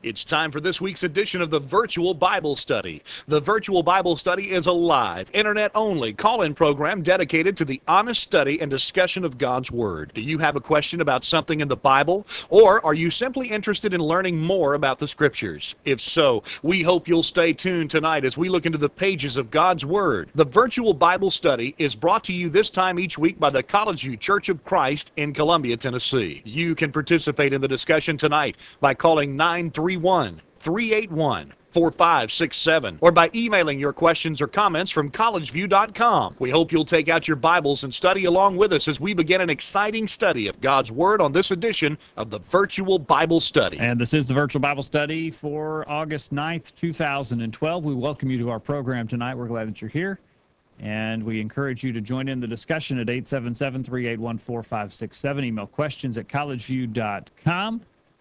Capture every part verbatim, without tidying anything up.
It's time for this week's edition of the Virtual Bible Study. The Virtual Bible Study is a live, internet-only call-in program dedicated to the honest study and discussion of God's Word. Do you have a question about something in the Bible? Or are you simply interested in learning more about the Scriptures? If so, we hope you'll stay tuned tonight as we look into the pages of God's Word. The Virtual Bible Study is brought to you this time each week by the College View Church of Christ in Columbia, Tennessee. You can participate in the discussion tonight by calling nine three one, three eight one, four five six seven or by emailing your questions or comments from college view dot com. We hope you'll take out your Bibles and study along with us as we begin an exciting study of God's Word on this edition of the Virtual Bible Study. And this is the Virtual Bible Study for August ninth, two thousand twelve. We welcome you to our program tonight. We're glad that you're here. And we encourage you to join in the discussion at eight seven seven, three eight one, four five six seven. Email questions at college view dot com.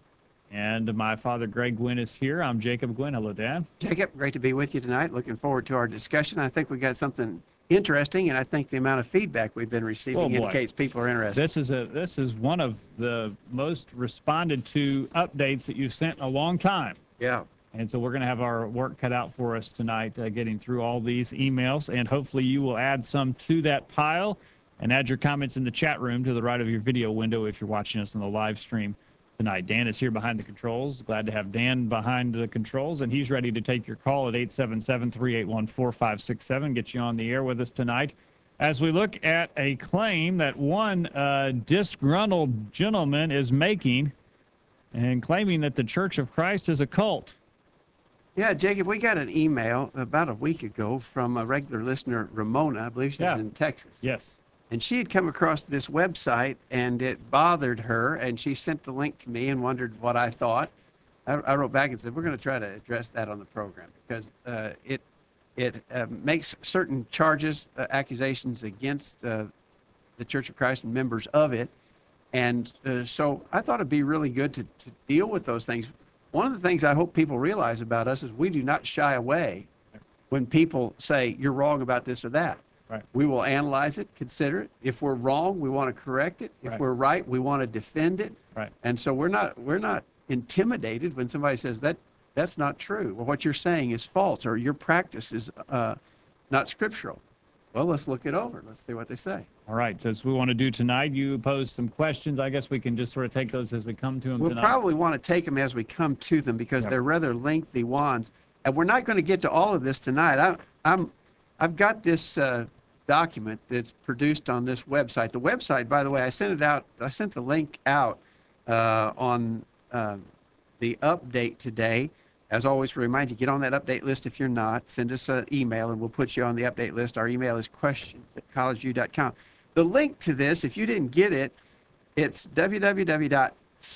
And my father, Greg Gwynn, is here. I'm Jacob Gwynn. Hello, Dad. Jacob, great to be with you tonight. Looking forward to our discussion. I think we got something interesting, and I think the amount of feedback we've been receiving Oh, boy. indicates people are interested. This is a this is one of the most responded to updates that you've sent in a long time. Yeah. And so we're going to have our work cut out for us tonight, uh, getting through all these emails, and hopefully you will add some to that pile and add your comments in the chat room to the right of your video window if you're watching us on the live stream tonight. Dan is here behind the controls. Glad to have Dan behind the controls, and he's ready to take your call at eight seven seven, three eight one, four five six seven. Get you on the air with us tonight as we look at a claim that one uh, disgruntled gentleman is making and claiming that the Church of Christ is a cult. Yeah, Jacob, we got an email about a week ago from a regular listener, Ramona. I believe she's Yeah. in Texas. Yes. And she had come across this website, and it bothered her, and she sent the link to me and wondered what I thought. I, I wrote back and said, we're going to try to address that on the program because uh, it it uh, makes certain charges, uh, accusations against uh, the Church of Christ and members of it. And uh, so I thought it'd be really good to, to deal with those things. One of the things I hope people realize about us is we do not shy away when people say, you're wrong about this or that. Right. We will analyze it, consider it. If we're wrong, we want to correct it. If Right. we're right, we want to defend it. Right. And so we're not we're not intimidated when somebody says that that's not true, or what you're saying is false, or your practice is uh, not scriptural. Well, let's look it over. Let's see what they say. All right. So as we want to do tonight, you posed some questions. I guess we can just sort of take those as we come to them We'll tonight. probably want to take them as we come to them because Yep. they're rather lengthy ones, and we're not going to get to all of this tonight. I, I'm I've got this. Uh, document that's produced on this website. The website, by the way, I sent it out. I sent the link out uh, on uh, the update today. As always, remind you, get on that update list if you're not. Send us an email and we'll put you on the update list. Our email is questions at college view dot com. The link to this, if you didn't get it, it's w w w dot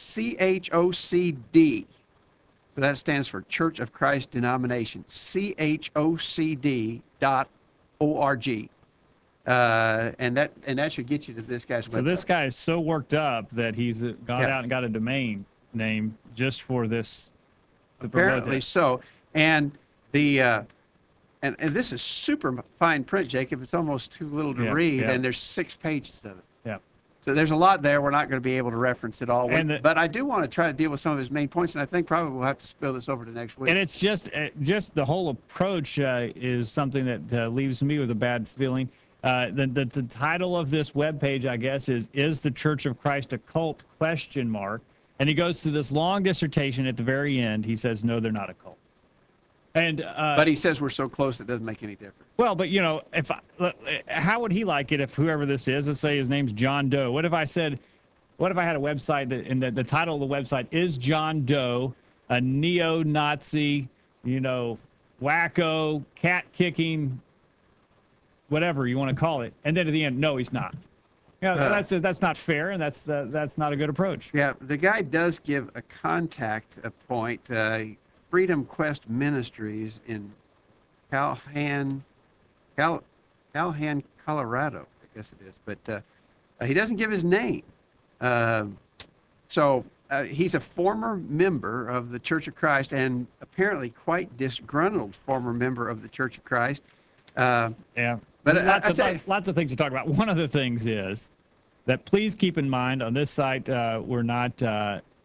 chocd. So that stands for Church of Christ Denomination. C H O C D dot O R G. Uh, and that and that should get you to this guy's website. So this guy is so worked up that he's uh, gone Yeah. out and got a domain name just for this. to promote Apparently it. so. And the uh, and, and this is super fine print, Jacob. It's almost too little to Yeah, read, yeah. and there's six pages of it. Yeah. So there's a lot there. We're not going to be able to reference it all. And the- but I do want to try to deal with some of his main points, and I think probably we'll have to spill this over to next week. And it's just uh, just the whole approach uh, is something that uh, leaves me with a bad feeling. Uh, the, the the title of this webpage, I guess, is "Is the Church of Christ a Cult?" question mark. And he goes through this long dissertation. At the very end, he says, "No, they're not a cult." And uh, but he says we're so close it doesn't make any difference. well, but you know, if I, how would he like it if whoever this is, let's say his name's John Doe. What if I said, what if I had a website that, and the, the title of the website is John Doe, a neo-Nazi, you know, wacko, cat-kicking, whatever you want to call it, and then at the end, no, he's not. Yeah, Uh, that's that's not fair, and that's uh, that's not a good approach. Yeah, the guy does give a contact a point. Uh, Freedom Quest Ministries in Calhan, Cal, Calhan, Colorado, I guess it is. But uh, uh, he doesn't give his name. Um so uh, he's a former member of the Church of Christ, and apparently quite disgruntled former member of the Church of Christ. Uh, Yeah. But I- lots, I'd of, say- lots of things to talk about. One of the things is that please keep in mind on this site, uh, we're not uh,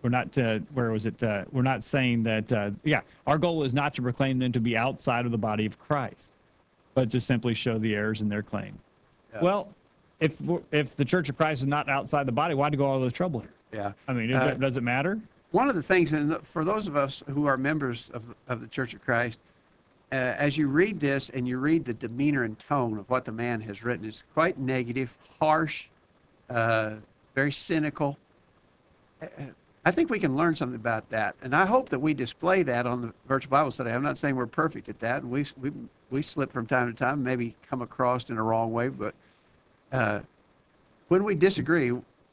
we're not, uh, where was it? Uh, we're not saying that, uh, yeah, our goal is not to proclaim them to be outside of the body of Christ, but to simply show the errors in their claim. Yeah. Well, if we're- if the Church of Christ is not outside the body, why do go all this trouble here? Yeah. I mean, Uh, it, does it matter? One of the things, and for those of us who are members of the, of the Church of Christ, uh, as you read this and you read the demeanor and tone of what the man has written, it's quite negative, harsh, uh, very cynical. Uh, I think we can learn something about that, and I hope that we display that on the Virtual Bible Study. I'm not saying we're perfect at that, and we we we slip from time to time, maybe come across in a wrong way, but uh, when we disagree,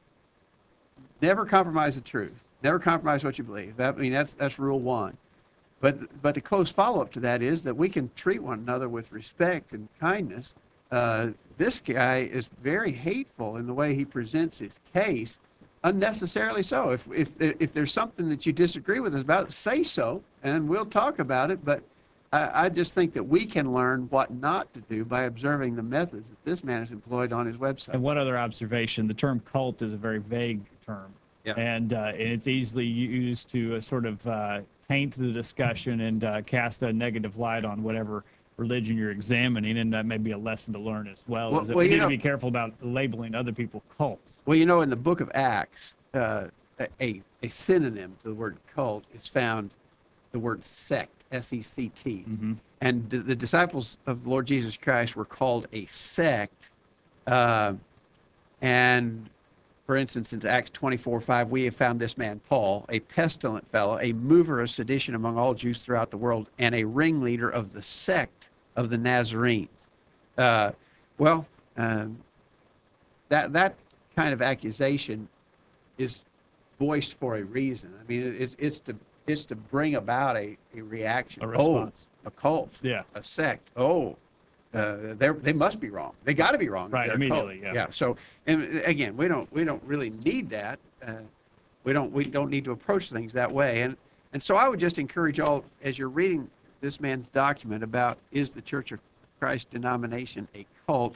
never compromise the truth. Never compromise what you believe. That, I mean, that's that's rule one. But but the close follow-up to that is that we can treat one another with respect and kindness. Uh, this guy is very hateful in the way he presents his case, unnecessarily so. If if if there's something that you disagree with us about, say so, and we'll talk about it. But I, I just think that we can learn what not to do by observing the methods that this man has employed on his website. And one other observation, the term cult is a very vague term. Yeah. And, uh, and it's easily used to uh, sort of uh, taint the discussion and uh, cast a negative light on whatever religion you're examining, and that may be a lesson to learn as well. Well, is that well, we you need know- to be careful about labeling other people cults. Well, you know, in the book of Acts, uh, a, a synonym to the word cult is found, the word sect, S E C T. Mhm. And the, the disciples of the Lord Jesus Christ were called a sect. Uh, and for instance, in Acts twenty-four five, we have found this man, Paul, a pestilent fellow, a mover of sedition among all Jews throughout the world, and a ringleader of the sect of the Nazarenes. Uh, well, um, that that kind of accusation is voiced for a reason. I mean, it's it's to it's to bring about a, a reaction. A response. Oh, a cult. Yeah. A sect. Oh, uh, they they must be wrong. They got to be wrong. if Right, they're a cult. immediately, yeah. Yeah. So, and again, we don't we don't really need that. Uh, we don't we don't need to approach things that way. And and so I would just encourage all, as you're reading this man's document about is the Church of Christ denomination a cult,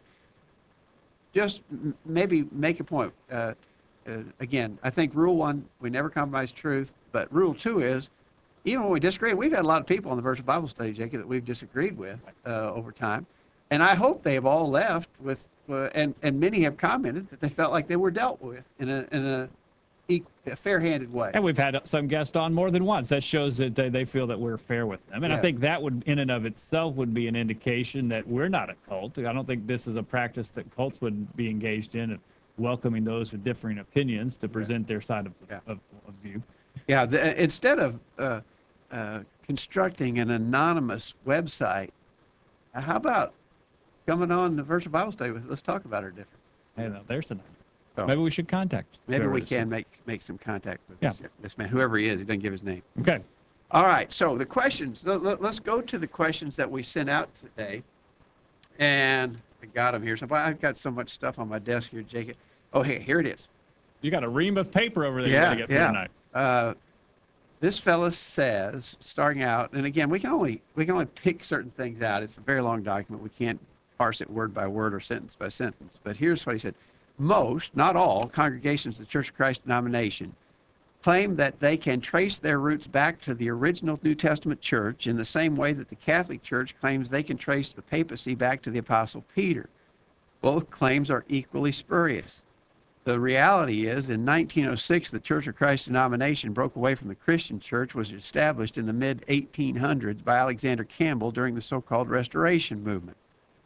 just m- maybe make a point. Uh, uh, again, I think rule one, we never compromise truth. But rule two is, even when we disagree, we've had a lot of people on the Virtual Bible Study, Jacob, that we've disagreed with uh, over time. And I hope they have all left with, uh, and, and many have commented that they felt like they were dealt with in a, in a, equal, a fair-handed way. And we've had some guests on more than once. That shows that they, they feel that we're fair with them. And Yeah. I think that would, in and of itself, would be an indication that we're not a cult. I don't think this is a practice that cults would be engaged in, of welcoming those with differing opinions to present their side of, Yeah. of, of view. Yeah, the, instead of uh, uh, constructing an anonymous website, uh, how about coming on the Virtual Bible Study with, let's talk about our difference. Hey, now, there's an So Maybe we should contact. maybe whoever we it is. can make, make some contact with Yeah. this, this man, whoever he is. He doesn't give his name. Okay. All right, so the questions, let, let, let's go to the questions that we sent out today. And I got them here. So I've got so much stuff on my desk here, Jacob. Oh, hey, here it is. You got a ream of paper over there you Yeah, got to get through yeah. tonight. Uh, this fella says, starting out, and again, we can only we can only pick certain things out. It's a very long document. We can't parse it word by word or sentence by sentence. But here's what he said: most, not all, congregations of the Church of Christ denomination claim that they can trace their roots back to the original New Testament church in the same way that the Catholic Church claims they can trace the papacy back to the Apostle Peter. Both claims are equally spurious. The reality is, in nineteen oh six, the Church of Christ denomination broke away from the Christian church, was established in the mid eighteen hundreds by Alexander Campbell during the so-called Restoration movement.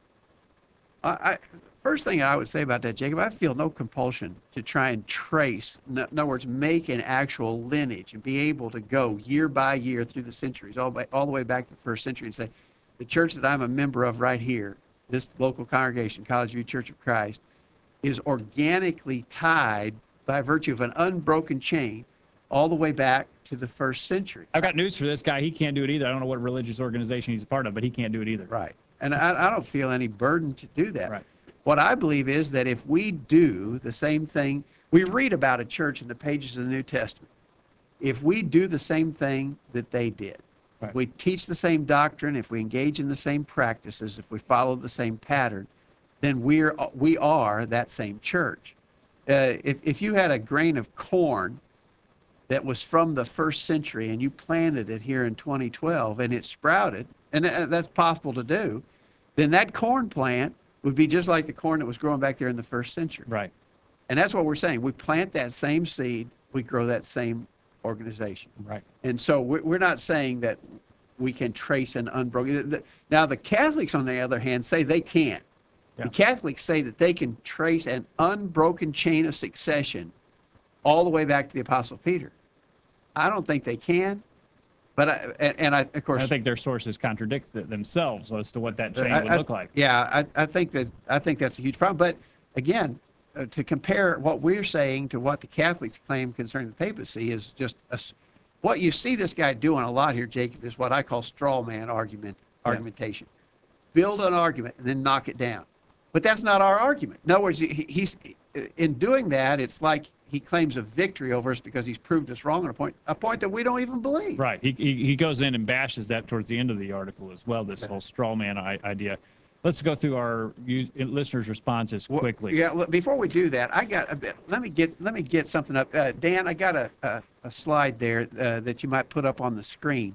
I, I, first thing I would say about that, Jacob, I feel no compulsion to try and trace, in other words, make an actual lineage and be able to go year by year through the centuries, all, by, all the way back to the first century and say, the church that I'm a member of right here, this local congregation, College View Church of Christ, is organically tied by virtue of an unbroken chain all the way back to the first century. I've got news for this guy. He can't do it either. I don't know what religious organization he's a part of, but he can't do it either. Right. And I, I don't feel any burden to do that. Right. What I believe is that if we do the same thing, we read about a church in the pages of the New Testament. If we do the same thing that they did, Right. if we teach the same doctrine, if we engage in the same practices, if we follow the same pattern, then we're we are that same church. Uh, if if you had a grain of corn that was from the first century and you planted it here in twenty twelve and it sprouted, and that's possible to do, then that corn plant would be just like the corn that was growing back there in the first century. Right. And that's what we're saying. We plant that same seed, we grow that same organization. Right. And so we're not saying that we can trace an unbroken. Now, the Catholics, on the other hand, say they can't. Yeah. The Catholics say that they can trace an unbroken chain of succession all the way back to the Apostle Peter. I don't think they can, but I, and, and I, of course, I think their sources contradict th- themselves as to what that chain I, would I, look like. Yeah, I, I think that I think that's a huge problem. But again, uh, to compare what we're saying to what the Catholics claim concerning the papacy is just a, what you see this guy doing a lot here, Jacob, is what I call straw man argument argumentation. Build an argument and then knock it down. But that's not our argument. In other words, he, he's in doing that, it's like he claims a victory over us because he's proved us wrong on a point, a point that we don't even believe. Right. He, he, he goes in and bashes that towards the end of the article as well, this whole straw man I- idea. Let's go through our u- listeners' responses quickly. Well, yeah, look, before we do that, I got a bit, let me get let me get something up. Uh, Dan, I got a, a, a slide there uh, that you might put up on the screen.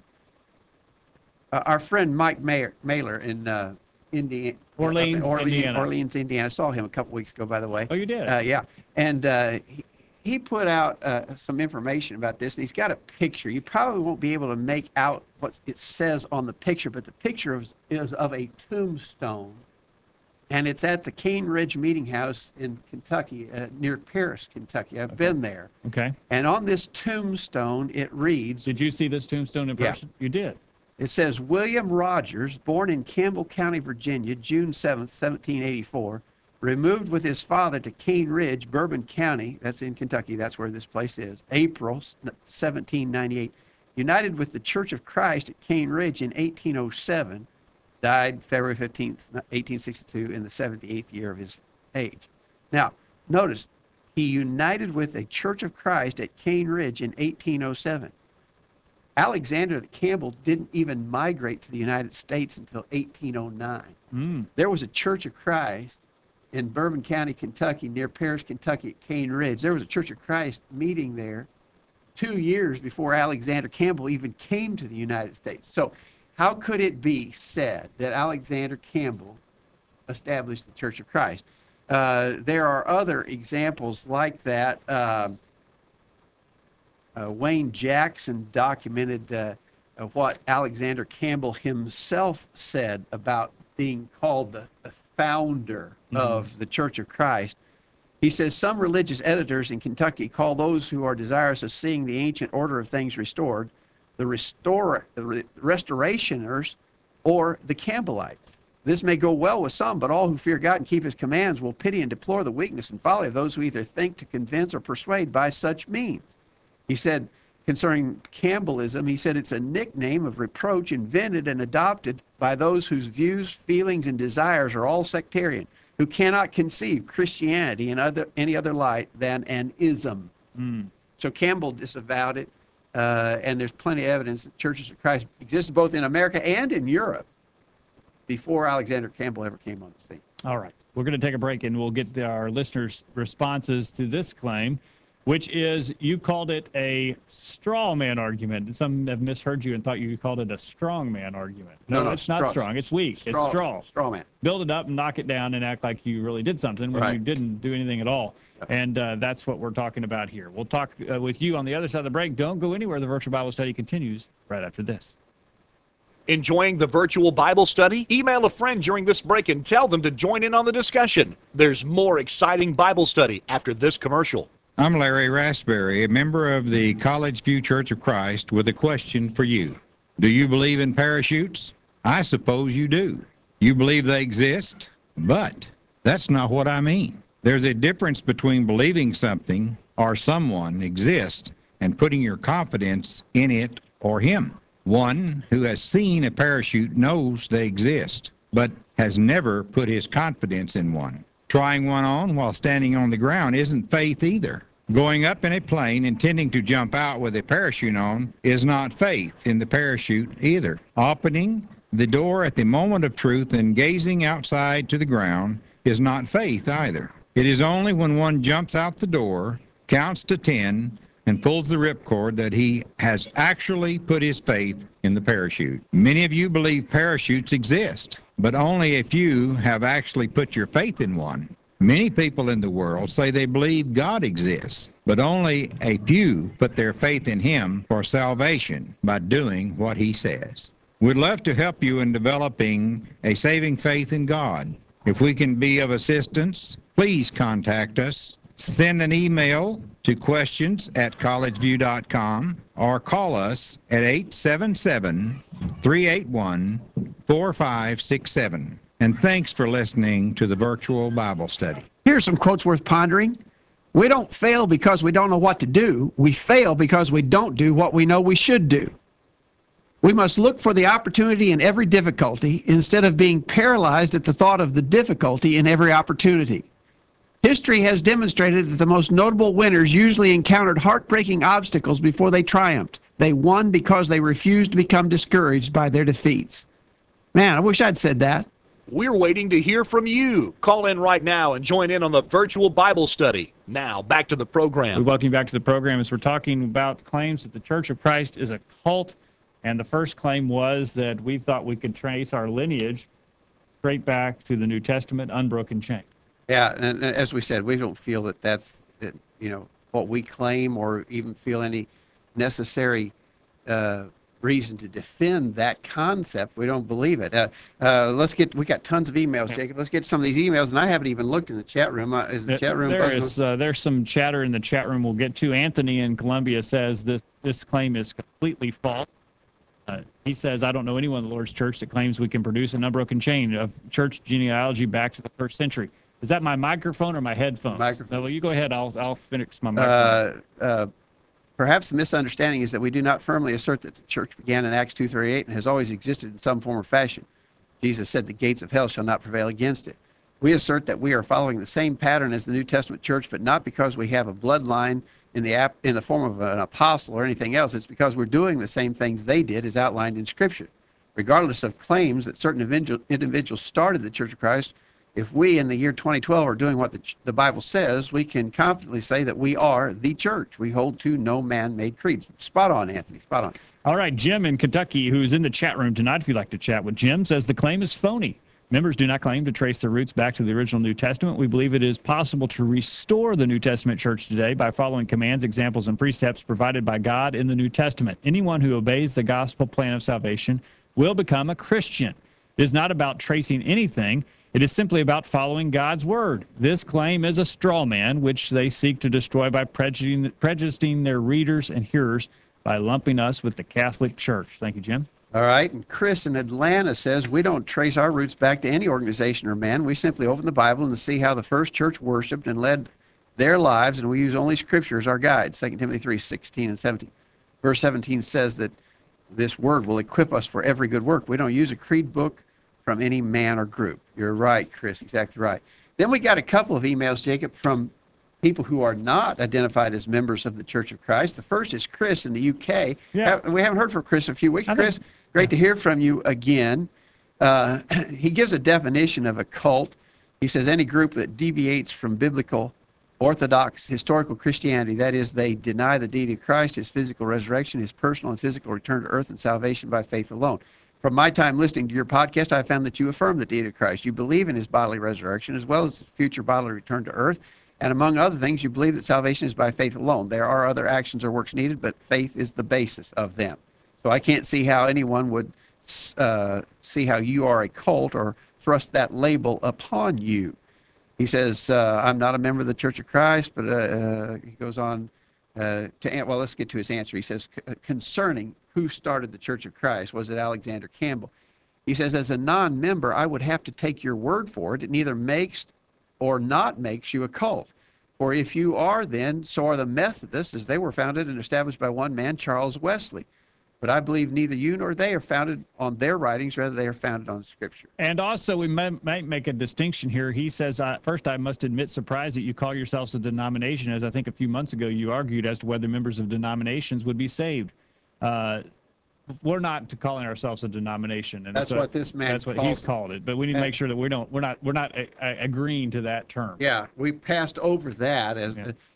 Uh, our friend Mike Mayer, Mailer in uh, Indiana, Orleans, uh, Orleans, Indiana. Orleans, Indiana. I saw him a couple weeks ago, by the way. Oh, you did? Uh, yeah, and uh, he, he put out uh, some information about this, and he's got a picture. You probably won't be able to make out what it says on the picture, but the picture is, is of a tombstone, and it's at the Cane Ridge Meeting House in Kentucky, uh, near Paris, Kentucky. I've Okay. been there. Okay. And on this tombstone, it reads, Did you see this tombstone in Yeah. person? You did. it says, William Rogers, born in Campbell County, Virginia, June seventh, seventeen eighty-four, removed with his father to Cane Ridge, Bourbon County, that's in Kentucky, that's where this place is, April seventeen ninety-eight, united with the Church of Christ at Cane Ridge in eighteen oh seven, died February fifteenth, eighteen sixty-two, in the seventy-eighth year of his age. Now, notice, he united with a Church of Christ at Cane Ridge in eighteen oh seven. Alexander the Campbell didn't even migrate to the United States until eighteen oh nine. Mm. There was a Church of Christ in Bourbon County, Kentucky, near Paris, Kentucky, at Cane Ridge. There was a Church of Christ meeting there two years before Alexander Campbell even came to the United States. So how could it be said that Alexander Campbell established the Church of Christ? Uh, there are other examples like that. Um, uh, Wayne Jackson documented uh, uh, what Alexander Campbell himself said about being called the, the founder Mhm. of the Church of Christ. He says, some religious editors in Kentucky call those who are desirous of seeing the ancient order of things restored the, restore, the re- restorationers or the Campbellites. This may go well with some, but all who fear God and keep his commands will pity and deplore the weakness and folly of those who either think to convince or persuade by such means. He said, concerning Campbellism, he said it's a nickname of reproach invented and adopted by those whose views, feelings, and desires are all sectarian, who cannot conceive Christianity in other, any other light than an ism. Mm. So Campbell disavowed it, uh, and there's plenty of evidence that churches of Christ existed both in America and in Europe before Alexander Campbell ever came on the scene. All right. We're going to take a break, and we'll get the, our listeners' responses to this claim, which is you called it a straw man argument. Some have misheard you and thought you called it a strong man argument. No, No, no, it's not straw- strong. It's weak. it's straw. Straw man. Build it up and knock it down and act like you really did something when Right. you didn't do anything at all. And uh, that's what we're talking about here. We'll talk uh, with you on the other side of the break. Don't go anywhere. The virtual Bible study continues right after this. Enjoying the virtual Bible study? Email a friend during this break and tell them to join in on the discussion. There's more exciting Bible study after this commercial. I'm Larry Raspberry, a member of the College View Church of Christ, with a question for you. Do you believe in parachutes? I suppose you do. You believe they exist? But that's not what I mean. There's a difference between believing something or someone exists and putting your confidence in it or him. One who has seen a parachute knows they exist, but has never put his confidence in one. Trying one on while standing on the ground isn't faith either. Going up in a plane intending to jump out with a parachute on is not faith in the parachute either. Opening the door at the moment of truth and gazing outside to the ground is not faith either. It is only when one jumps out the door, counts to ten, and pulls the ripcord that he has actually put his faith in the parachute. Many of you believe parachutes exist, but only a few have actually put your faith in one. Many people in the world say they believe God exists, but only a few put their faith in him for salvation by doing what he says. We'd love to help you in developing a saving faith in God. If we can be of assistance, please contact us. Send an email to questions at collegeview dot com or call us at eight seven seven, three eight one, four five six seven. And thanks for listening to the virtual Bible study. Here's some quotes worth pondering. We don't fail because we don't know what to do. We fail because we don't do what we know we should do. We must look for the opportunity in every difficulty instead of being paralyzed at the thought of the difficulty in every opportunity. History has demonstrated that the most notable winners usually encountered heartbreaking obstacles before they triumphed. They won because they refused to become discouraged by their defeats. Man, I wish I'd said that. We're waiting to hear from you. Call in right now and join in on the virtual Bible study. Now, back to the We program. welcome you back to the program as we're talking about claims that the Church of Christ is a cult. And the first claim was that we thought we could trace our lineage straight back to the New Testament, unbroken chain. Yeah, and and as we said, we don't feel that that's, that, you know, what we claim or even feel any necessary uh, reason to defend that concept. We don't believe it. Uh, uh, let's get, we got tons of emails, Jacob. Let's get some of these emails, and I haven't even looked in the chat room. Uh, is the There- chat room there buzzing? is, uh, there's some chatter in the chat room we'll get to. Anthony in Columbia says this, this claim is completely false. Uh, he says, I don't know anyone in the Lord's church that claims we can produce an unbroken chain of church genealogy back to the first century. Is that my microphone or my headphones? Microphone. No, well, you go ahead. I'll, I'll fix my microphone. Uh, uh, perhaps the misunderstanding is that we do not firmly assert that the church began in Acts two thirty-eight and has always existed in some form or fashion. Jesus said the gates of hell shall not prevail against it. We assert that we are following the same pattern as the New Testament church, but not because we have a bloodline in the ap- in the form of an apostle or anything else. It's because we're doing the same things they did as outlined in Scripture. Regardless of claims that certain individual- individuals started the Church of Christ, if we in the year twenty twelve are doing what the, ch- the Bible says, we can confidently say that we are the church. We hold to no man-made creeds. Spot on, Anthony. Spot on. All right, Jim in Kentucky, who's in the chat room tonight, if you'd like to chat with Jim, says the claim is phony. Members do not claim to trace their roots back to the original New Testament. We believe it is possible to restore the New Testament church today by following commands, examples, and precepts provided by God in the New Testament. Anyone who obeys the gospel plan of salvation will become a Christian. It is not about tracing anything. It is simply about following God's word. This claim is a straw man, which they seek to destroy by prejudicing, prejudicing their readers and hearers by lumping us with the Catholic Church. Thank you, Jim. All right. And Chris in Atlanta says, we don't trace our roots back to any organization or man. We simply open the Bible and see how the first church worshiped and led their lives, and we use only Scripture as our guide. Second Timothy three, sixteen and seventeen. Verse seventeen says that this word will equip us for every good work. We don't use a creed book from any man or group. You're right, Chris. Exactly right. Then we got a couple of emails, Jacob, from people who are not identified as members of the Church of Christ. The first is Chris in the U K. Yeah. Ha- We haven't heard from Chris in a few weeks. I think- Chris, great to hear from you again. Uh, he gives a definition of a cult. He says any group that deviates from biblical, orthodox, historical Christianity, that is, they deny the deity of Christ, his physical resurrection, his personal and physical return to earth, and salvation by faith alone. From my time listening to your podcast, I found that you affirm the deity of Christ. You believe in his bodily resurrection as well as his future bodily return to earth. And among other things, you believe that salvation is by faith alone. There are other actions or works needed, but faith is the basis of them. So I can't see how anyone would uh, see how you are a cult or thrust that label upon you. He says, uh, I'm not a member of the Church of Christ, but uh, uh, he goes on uh, to, well, let's get to his answer. He says, concerning who started the Church of Christ, was it Alexander Campbell? He says, as a non-member, I would have to take your word for it. It neither makes or not makes you a cult. For if you are, then, so are the Methodists, as they were founded and established by one man, Charles Wesley. But I believe neither you nor they are founded on their writings, rather they are founded on Scripture. And also, we might, might make a distinction here. He says, uh, first, I must admit, surprised that you call yourselves a denomination, as I think a few months ago you argued as to whether members of denominations would be saved. Uh, we're not to calling ourselves a denomination, and That's what this man that's what calls he's it. called it. But we need to And- make sure that we don't we're not we're not uh, agreeing to that term. Yeah, we passed over that as Yeah.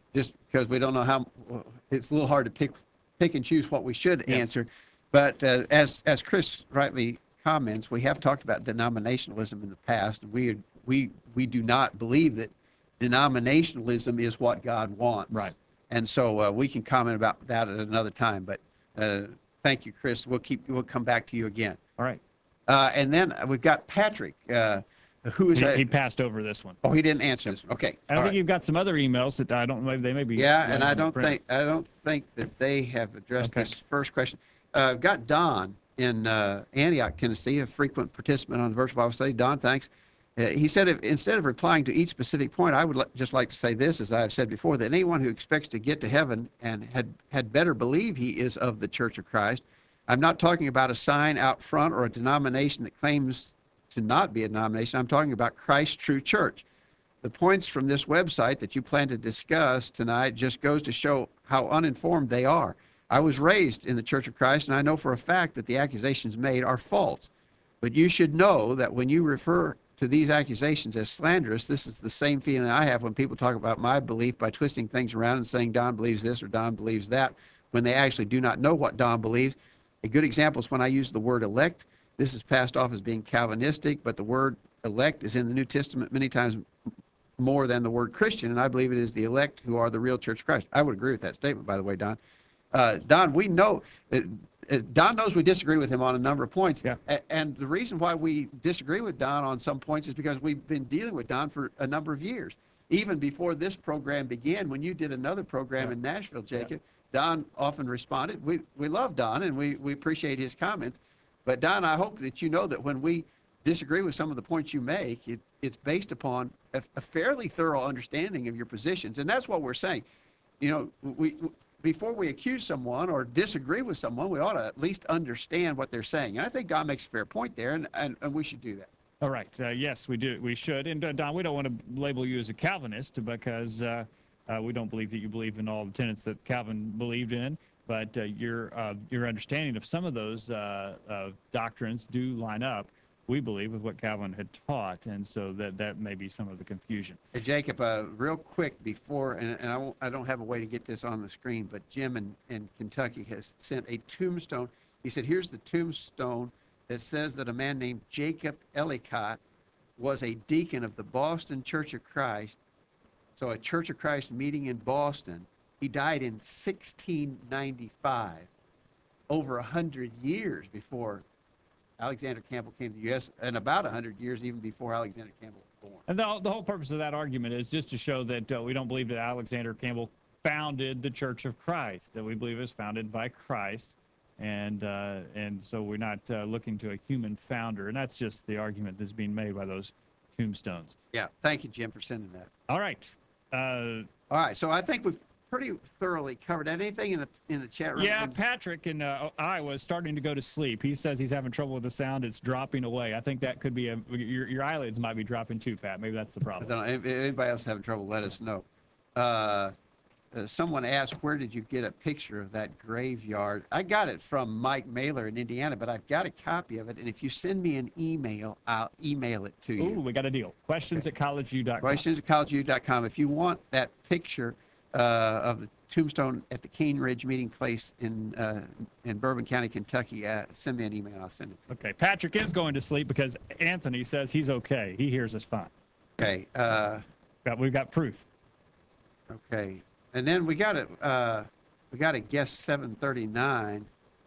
just because we don't know how, it's a little hard to pick, pick and choose what we should Yeah. answer. But uh, as, as Chris rightly comments, we have talked about denominationalism in the past, and we, we, we do not believe that denominationalism is what God wants. Right. And so uh, we can comment about that at another time. But uh, thank you, Chris. We'll keep, we'll come back to you again. All right. Uh, and then we've got Patrick, uh, who is He, a, he passed over this one. oh, he didn't answer this one. Okay. I all think right. you've got some other emails that I don't know. They may be. Yeah, and I in the don't print. think, I don't think that they have addressed Okay. this first question. Uh, I've got Don in uh, Antioch, Tennessee, a frequent participant on the Virtual Bible Study. Don, thanks. Uh, he said, if, instead of replying to each specific point, I would li- just like to say this, as I have said before, that anyone who expects to get to heaven and had, had better believe he is of the Church of Christ. I'm not talking about a sign out front or a denomination that claims to not be a denomination. I'm talking about Christ's true church. The points from this website that you plan to discuss tonight just goes to show how uninformed they are. I was raised in the Church of Christ, and I know for a fact that the accusations made are false. But you should know that when you refer to these accusations as slanderous, this is the same feeling I have when people talk about my belief by twisting things around and saying Don believes this or Don believes that, when they actually do not know what Don believes. A good example is when I use the word elect. This is passed off as being Calvinistic, but the word elect is in the New Testament many times more than the word Christian, and I believe it is the elect who are the real Church of Christ. I would agree with that statement, by the way, Don. Uh, Don, we know that uh, Don knows we disagree with him on a number of points. Yeah. A- and the reason why we disagree with Don on some points is because we've been dealing with Don for a number of years. Even before this program began, when you did another program Yeah. in Nashville, Jacob, Don often responded. We, we love Don, and we, we appreciate his comments. But Don, I hope that you know that when we disagree with some of the points you make, it, it's based upon a, a fairly thorough understanding of your positions. And that's what we're saying. You know, we, we before we accuse someone or disagree with someone, we ought to at least understand what they're saying. And I think Don makes a fair point there, and, and, and we should do that. All right. Uh, yes, we do. We should. And uh, Don, we don't want to label you as a Calvinist because uh, uh, we don't believe that you believe in all the tenets that Calvin believed in. But uh, your uh, your understanding of some of those uh, uh, doctrines do line up, we believe, with what Calvin had taught, and so that that may be some of the confusion. Hey, Jacob, uh, real quick before, and, and I, won't, I don't have a way to get this on the screen, but Jim in, in Kentucky has sent a tombstone. He said, here's the tombstone that says that a man named Jacob Ellicott was a deacon of the Boston Church of Christ, so a Church of Christ meeting in Boston. He died in sixteen ninety-five, over one hundred years before Alexander Campbell came to the U S, and about one hundred years even before Alexander Campbell was born. And the, the whole purpose of that argument is just to show that uh, we don't believe that Alexander Campbell founded the Church of Christ, that we believe it was founded by Christ. And uh, and so we're not uh, looking to a human founder. And that's just the argument that's being made by those tombstones. Yeah, thank you, Jim, for sending that. All right. Uh, All right, so I think we've pretty thoroughly covered anything in the in the chat room. yeah, Patrick in uh, Iowa is starting to go to sleep. He says he's having trouble with the sound. It's dropping away. I think that could be a your, your eyelids might be dropping too, Pat. Maybe that's the I problem. don't know. If if anybody else having trouble, let us know. Uh, uh, someone asked, where did you get a picture of that graveyard? I got it from Mike Mailer in Indiana, but I've got a copy of it. And if you send me an email, I'll email it to you. Ooh, we got a deal. Questions at collegeview dot com. Questions at collegeview dot com. If you want that picture uh, of the tombstone at the Cane Ridge meeting place in uh, in Bourbon County, Kentucky, uh, send me an email. I'll send it to Okay, Patrick is going to sleep because Anthony says he's okay. He hears us fine. you. Okay. Uh, Got, we've got proof. okay. And then we got a uh, we got a guest seven thirty-nine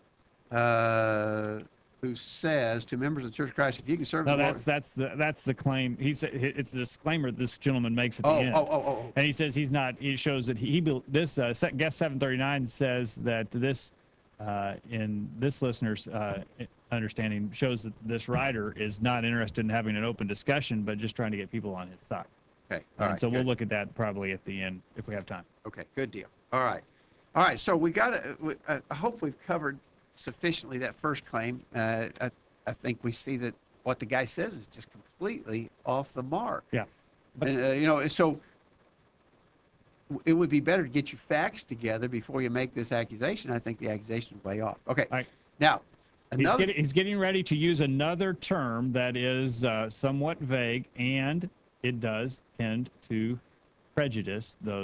uh, who says to members of the Church of Christ, if you can serve No, the that's Lord. that's the that's the claim. He said it's the disclaimer this gentleman makes at the Oh, end. oh, oh, oh, And he says he's not. He shows that he, he bel- this uh, se- guest seven thirty-nine says that this uh, in this listener's uh, understanding shows that this writer is not interested in having an open discussion, but just trying to get people on his side. okay. All And right. so we'll good. look at that probably at the end if we have time. Okay, good deal. All right. All right, so we got to, I hope we've covered sufficiently that first claim. Uh, I, I think we see that what the guy says is just completely off the mark. Yeah. But And, uh, you know, so it would be better to get your facts together before you make this accusation. I think the accusation is way off. Okay. All right. Now, He's another, getting, he's getting ready to use another term that is uh, somewhat vague, and it does tend to prejudice those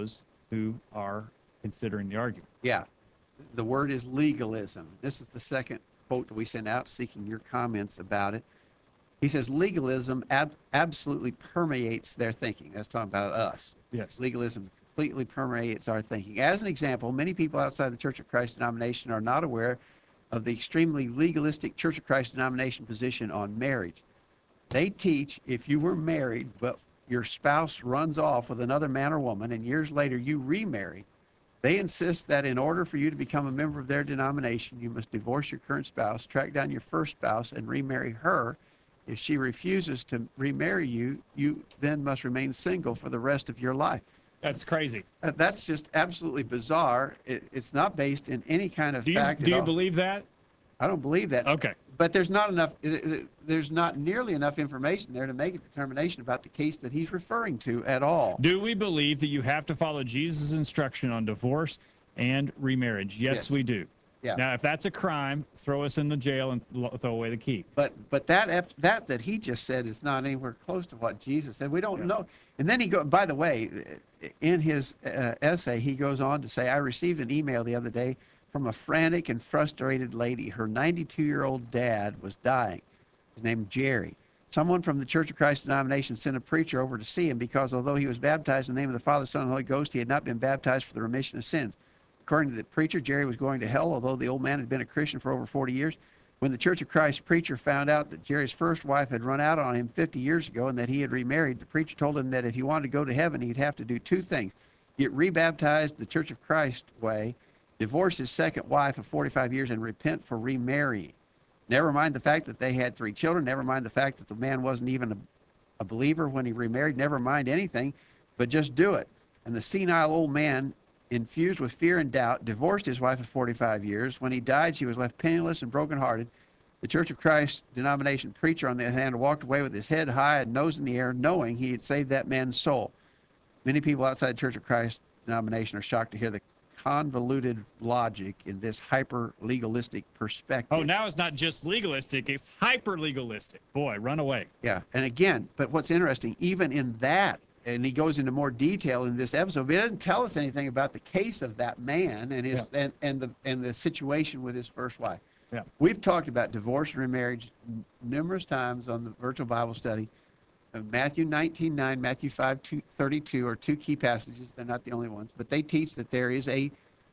who are considering the argument. Yeah. The word is legalism. This is the second quote that we sent out seeking your comments about it. He says legalism ab- absolutely permeates their thinking. That's talking about us. Yes. Legalism completely permeates our thinking. As an example, many people outside the Church of Christ denomination are not aware of the extremely legalistic Church of Christ denomination position on marriage. They teach if you were married, but your spouse runs off with another man or woman, and years later you remarry, they insist that in order for you to become a member of their denomination, you must divorce your current spouse, track down your first spouse, and remarry her. If she refuses to remarry you, you then must remain single for the rest of your life. That's crazy. Uh, That's just absolutely bizarre. It, it's not based in any kind of Do you, fact do at you all. believe that? I don't believe that. Okay. But there's not enough, there's not nearly enough information there to make a determination about the case that he's referring to at all. Do we believe that you have to follow Jesus' instruction on divorce and remarriage? Yes, Yes. we do. Yeah. Now, if that's a crime, throw us in the jail and lo- throw away the key. But but that ep- that that he just said is not anywhere close to what Jesus said. We don't know. And then he go. By the way, in his uh, essay, he goes on to say, "I received an email the other day from a frantic and frustrated lady. Her ninety-two-year-old dad was dying. His name Jerry. Someone from the Church of Christ denomination sent a preacher over to see him because although he was baptized in the name of the Father, Son, and Holy Ghost, he had not been baptized for the remission of sins. According to the preacher, Jerry was going to hell, although the old man had been a Christian for over forty years. When the Church of Christ preacher found out that Jerry's first wife had run out on him fifty years ago and that he had remarried, the preacher told him that if he wanted to go to heaven, he'd have to do two things: get rebaptized the Church of Christ way, divorce his second wife of forty-five years, and repent for remarrying. Never mind the fact that they had three children. Never mind the fact that the man wasn't even a, a believer when he remarried. Never mind anything, but just do it." And the senile old man, infused with fear and doubt, divorced his wife of forty-five years. When he died, she was left penniless and brokenhearted. The Church of Christ denomination preacher, on the other hand, walked away with his head high and nose in the air, knowing he had saved that man's soul. Many people outside the Church of Christ denomination are shocked to hear the convoluted logic in this hyper legalistic perspective. Oh, now it's not just legalistic, it's hyper legalistic. Boy, run away. Yeah. And again, but what's interesting, even in that, and he goes into more detail in this episode, but he doesn't tell us anything about the case of that man and his Yeah. and, and the and the situation with his first wife. Yeah. We've talked about divorce and remarriage n- numerous times on the virtual Bible study. Uh, Matthew nineteen nine, Matthew five thirty-two are two key passages. They're not the only ones, but they teach that there is a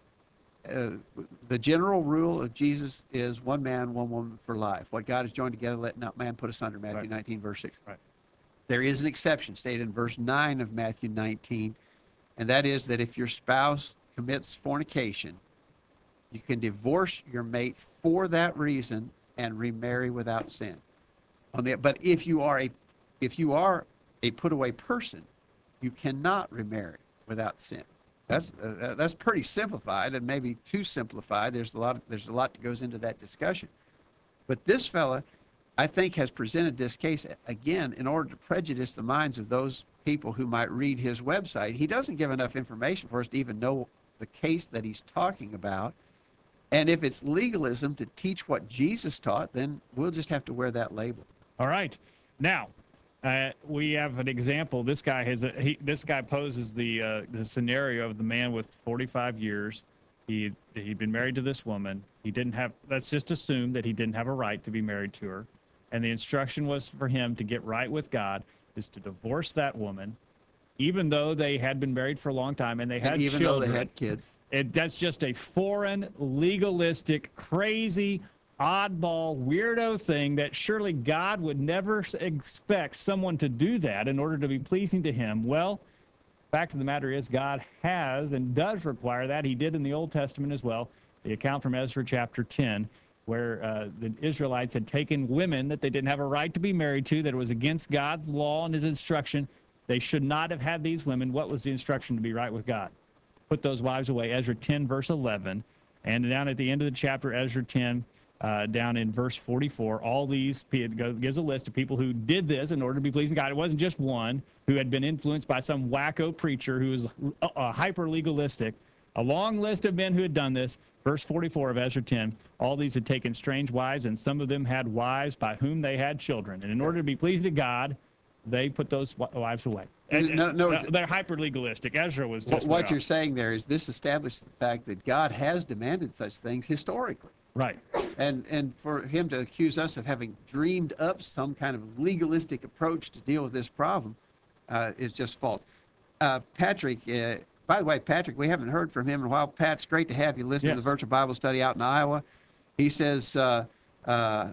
uh, the general rule of Jesus is one man, one woman for life. What God has joined together, let not man put asunder. Matthew Right. nineteen, verse six. Right. There is an exception stated in verse nine of Matthew nineteen, and that is that if your spouse commits fornication, you can divorce your mate for that reason and remarry without sin. On the, but if you are a if you are a put away person, you cannot remarry without sin. That's uh, that's pretty simplified, and maybe too simplified. There's a lot of, there's a lot that goes into that discussion. But this fella, I think, has presented this case again in order to prejudice the minds of those people who might read his website. He doesn't give enough information for us to even know the case that he's talking about. And if it's legalism to teach what Jesus taught, then we'll just have to wear that label. All right. Now, uh, we have an example. This guy has a, he, this guy poses the uh, the scenario of the man with forty-five years. He he'd been married to this woman. He didn't have. Let's just assume that he didn't have a right to be married to her. And the instruction was for him to get right with God is to divorce that woman, even though they had been married for a long time and they had And even children. though they had kids. It, that's just a foreign, legalistic, crazy, oddball, weirdo thing that surely God would never s- expect someone to do that in order to be pleasing to him. Well, fact of the matter is God has and does require that. He did in the Old Testament as well. The account from Ezra chapter ten, where uh, the Israelites had taken women that they didn't have a right to be married to, that it was against God's law and his instruction. They should not have had these women. What was the instruction to be right with God? Put those wives away. Ezra ten, verse eleven. And down at the end of the chapter, Ezra ten, uh, down in verse forty-four, all these, it go- gives a list of people who did this in order to be pleasing to God. It wasn't just one who had been influenced by some wacko preacher who was uh, uh, hyper legalistic. A long list of men who had done this. Verse forty-four of Ezra ten, all these had taken strange wives, and some of them had wives by whom they had children. And in order to be pleasing to God, they put those wi- wives away. And- no, no, uh, it's- they're hyper legalistic. Ezra was What, just what way you're off. saying there is this establishes the fact that God has demanded such things historically. Right. And and for him to accuse us of having dreamed up some kind of legalistic approach to deal with this problem uh, is just false. Uh, Patrick, uh, by the way, Patrick, we haven't heard from him in a while. Pat, it's great to have you listening to Yes. the virtual Bible study out in Iowa. He says, uh, uh,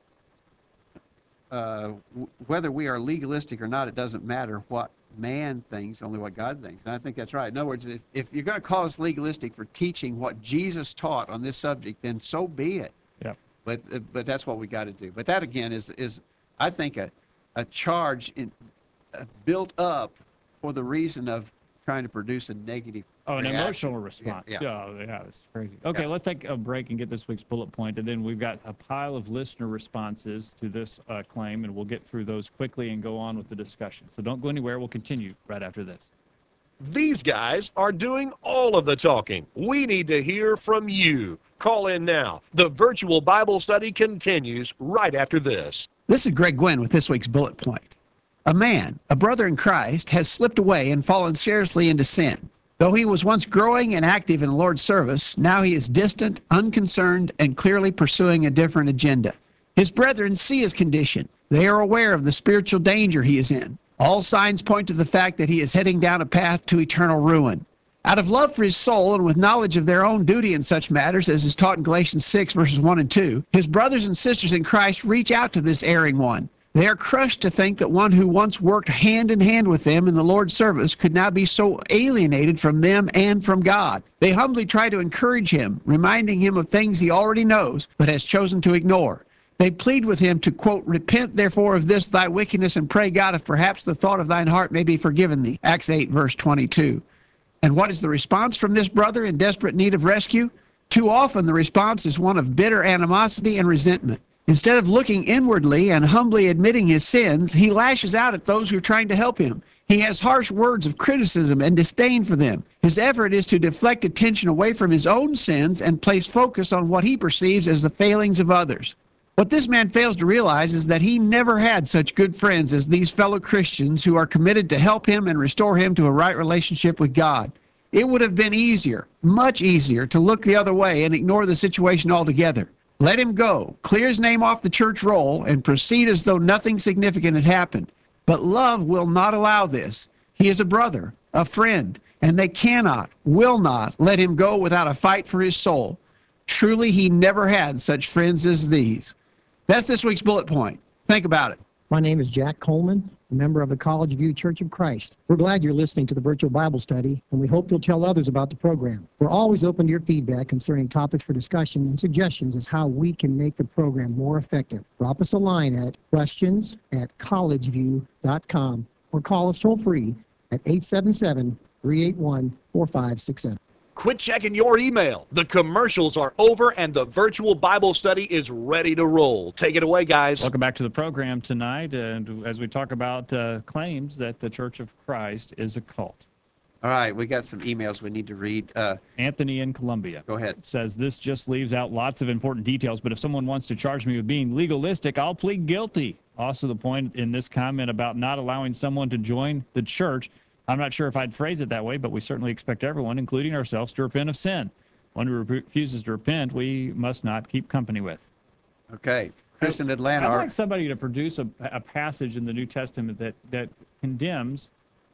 uh, w- whether we are legalistic or not, it doesn't matter what man thinks, only what God thinks. And I think that's right. In other words, if, if you're going to call us legalistic for teaching what Jesus taught on this subject, then so be it. Yeah. But uh, but that's what we got to do. But that again is is I think a a charge in, uh, built up for the reason of trying to produce a negative. Oh, an reaction. emotional response. Yeah. Oh, yeah, that's crazy. Okay, Yeah. let's take a break and get this week's bullet point, and then we've got a pile of listener responses to this uh, claim, and we'll get through those quickly and go on with the discussion. So don't go anywhere. We'll continue right after this. These guys are doing all of the talking. We need to hear from you. Call in now. The virtual Bible study continues right after this. This is Greg Gwynn with this week's bullet point. A man, a brother in Christ, has slipped away and fallen seriously into sin. Though he was once growing and active in the Lord's service, now he is distant, unconcerned, and clearly pursuing a different agenda. His brethren see his condition. They are aware of the spiritual danger he is in. All signs point to the fact that he is heading down a path to eternal ruin. Out of love for his soul and with knowledge of their own duty in such matters, as is taught in Galatians six, verses one and two, his brothers and sisters in Christ reach out to this erring one. They are crushed to think that one who once worked hand in hand with them in the Lord's service could now be so alienated from them and from God. They humbly try to encourage him, reminding him of things he already knows, but has chosen to ignore. They plead with him to, quote, repent therefore of this thy wickedness and pray God if perhaps the thought of thine heart may be forgiven thee. Acts eight, verse twenty-two. And what is the response from this brother in desperate need of rescue? Too often the response is one of bitter animosity and resentment. Instead of looking inwardly and humbly admitting his sins, he lashes out at those who are trying to help him. He has harsh words of criticism and disdain for them. His effort is to deflect attention away from his own sins and place focus on what he perceives as the failings of others. What this man fails to realize is that he never had such good friends as these fellow Christians who are committed to help him and restore him to a right relationship with God. It would have been easier, much easier, to look the other way and ignore the situation altogether. Let him go, clear his name off the church roll, and proceed as though nothing significant had happened. But love will not allow this. He is a brother, a friend, and they cannot, will not let him go without a fight for his soul. Truly, he never had such friends as these. That's this week's bullet point. Think about it. My name is Jack Coleman, a member of the College View Church of Christ. We're glad you're listening to the virtual Bible study, and we hope you'll tell others about the program. We're always open to your feedback concerning topics for discussion and suggestions as how we can make the program more effective. Drop us a line at questions at collegeview dot com or call us toll free at eight seven seven, three eight one, four five six seven. Quit checking your email. The commercials are over and the virtual Bible study is ready to roll. Take it away, guys. Welcome back to the program tonight, and as we talk about uh, claims that the Church of Christ is a cult. All right, we got some emails we need to read. Uh, Anthony in Columbia. Go ahead. Says this just leaves out lots of important details, but if someone wants to charge me with being legalistic, I'll plead guilty. Also, the point in this comment about not allowing someone to join the church, I'm not sure if I'd phrase it that way, but we certainly expect everyone, including ourselves, to repent of sin. One who refuses to repent, we must not keep company with. okay. Chris in Atlanta. I'd Our, like somebody to produce a, a passage in the New Testament that, that condemns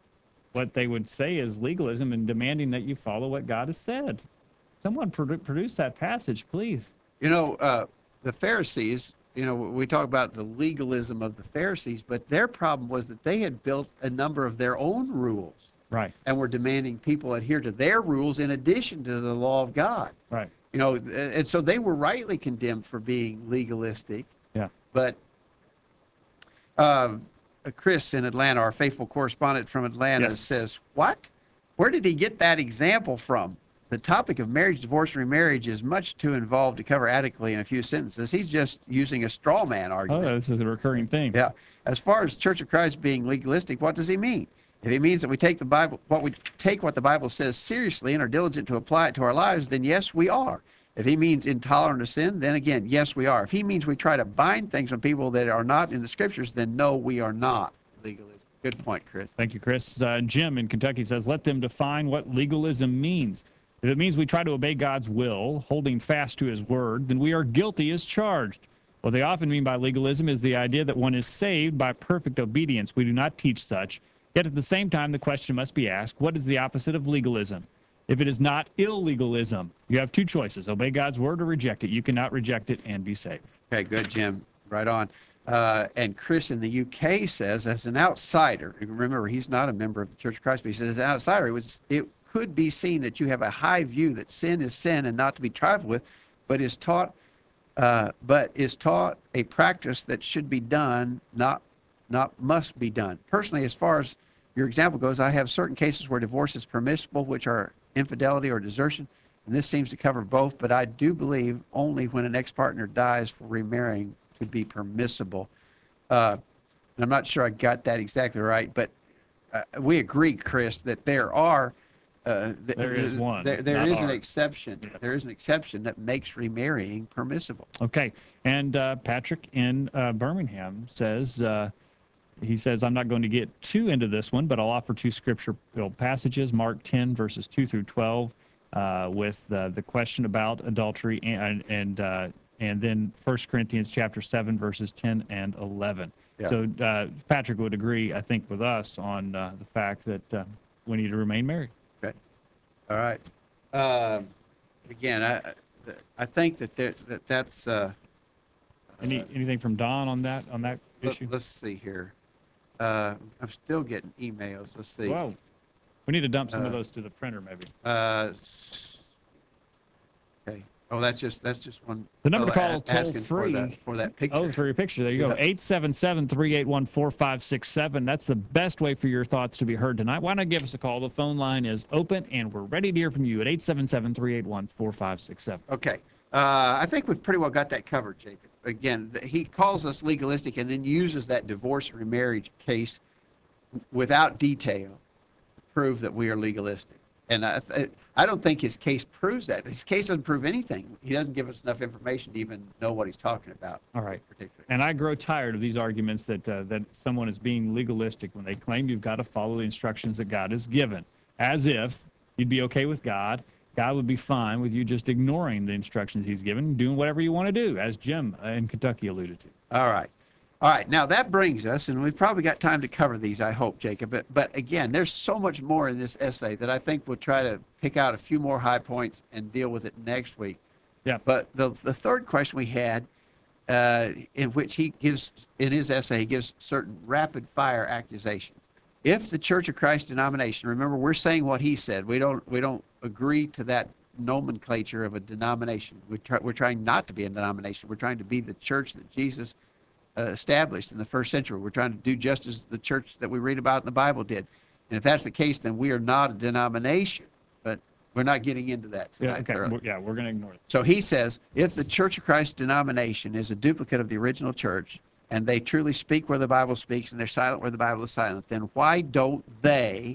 what they would say is legalism and demanding that you follow what God has said. Someone produ- produce that passage, please. you know, uh, the Pharisees, you know, we talk about the legalism of the Pharisees, but their problem was that they had built a number of their own rules Right, and were demanding people adhere to their rules in addition to the law of God. right. You know, and so they were rightly condemned for being legalistic. Yeah. But uh, Chris in Atlanta, our faithful correspondent from Atlanta, Yes. says, what? Where did he get that example from? The topic of marriage, divorce, and remarriage is much too involved to cover adequately in a few sentences. He's just using a straw man Oh, argument. this is a recurring theme. Yeah. As far as Church of Christ being legalistic, what does he mean? If he means that we take the Bible, what we take what the Bible says seriously and are diligent to apply it to our lives, then yes, we are. If he means intolerant of sin, then again, yes, we are. If he means we try to bind things on people that are not in the scriptures, then no, we are not legalistic. Good point, Chris. Thank you, Chris. Uh, Jim in Kentucky says, let them define what legalism means. If it means we try to obey God's will, holding fast to his word, then we are guilty as charged. What they often mean by legalism is the idea that one is saved by perfect obedience. We do not teach such. Yet at the same time, the question must be asked, what is the opposite of legalism? If it is not illegalism, you have two choices, obey God's word or reject it. You cannot reject it and be saved. Okay, good, Jim. Right on. Uh, and Chris in the U K says, as an outsider, remember, he's not a member of the Church of Christ, but he says, as an outsider, it, was, it could be seen that you have a high view that sin is sin and not to be trifled with, but is taught, uh, but is taught a practice that should be done, not, not must be done. Personally, as far as your example goes, I have certain cases where divorce is permissible, which are infidelity or desertion, and this seems to cover both, but I do believe only when an ex-partner dies for remarrying to be permissible. Uh, and I'm not sure I got that exactly right, but uh, we agree, Chris, that there are uh, th- There is one, There, there not is an are. exception. Yes. There is an exception that makes remarrying permissible. Okay. And uh, Patrick in uh, Birmingham says, uh, he says, I'm not going to get too into this one, but I'll offer two scripture passages, Mark ten, verses two through twelve, uh, with uh, the question about adultery, and and uh, and then First Corinthians chapter seven, verses ten and eleven. Yeah. So uh, Patrick would agree, I think, with us on uh, the fact that uh, we need to remain married. Okay. All right. Um, again, I I think that there, that that's. Uh, Any anything from Don on that on that let, issue? let's see here. Uh, I'm still getting emails. Let's see. Whoa. We need to dump some of Uh, those to the printer, maybe. Uh, s- okay. Oh, that's just that's just one. The number to oh, call a- toll asking for free. that for that picture. Oh, for your picture. There you go. Yeah. eight seven seven, three eight one, four five six seven. That's the best way for your thoughts to be heard tonight. Why not give us a call? The phone line is open, and we're ready to hear from you at eight seven seven, three eight one, four five six seven. Okay. Uh, I think we've pretty well got that covered, Jacob. Again, th- he calls us legalistic and then uses that divorce or remarriage case without detail to prove that we are legalistic. And I, th- I don't think his case proves that. His case doesn't prove anything. He doesn't give us enough information to even know what he's talking about. All right. Particularly. And I grow tired of these arguments that uh, that someone is being legalistic when they claim you've got to follow the instructions that God has given, as if you'd be okay with God. God would be fine with you just ignoring the instructions he's given, doing whatever you want to do, as Jim uh, in Kentucky alluded to. All right. All right. Now that brings us, and we've probably got time to cover these, I hope, Jacob. But, but again, there's so much more in this essay that I think we'll try to pick out a few more high points and deal with it next week. Yeah. But the, the third question we had, uh, in which he gives, in his essay, he gives certain rapid fire accusations. If the Church of Christ denomination, remember, we're saying what he said. We don't, we don't agree to that nomenclature of a denomination. We try, we're trying not to be a denomination. We're trying to be the church that Jesus uh, established in the first century. We're trying to do just as the church that we read about in the Bible did. And if that's the case, then we are not a denomination. But we're not getting into that Yeah, tonight. okay. thoroughly. We're- Yeah, we're going to ignore it. So he says, if the Church of Christ denomination is a duplicate of the original church, and they truly speak where the Bible speaks, and they're silent where the Bible is silent, then why don't they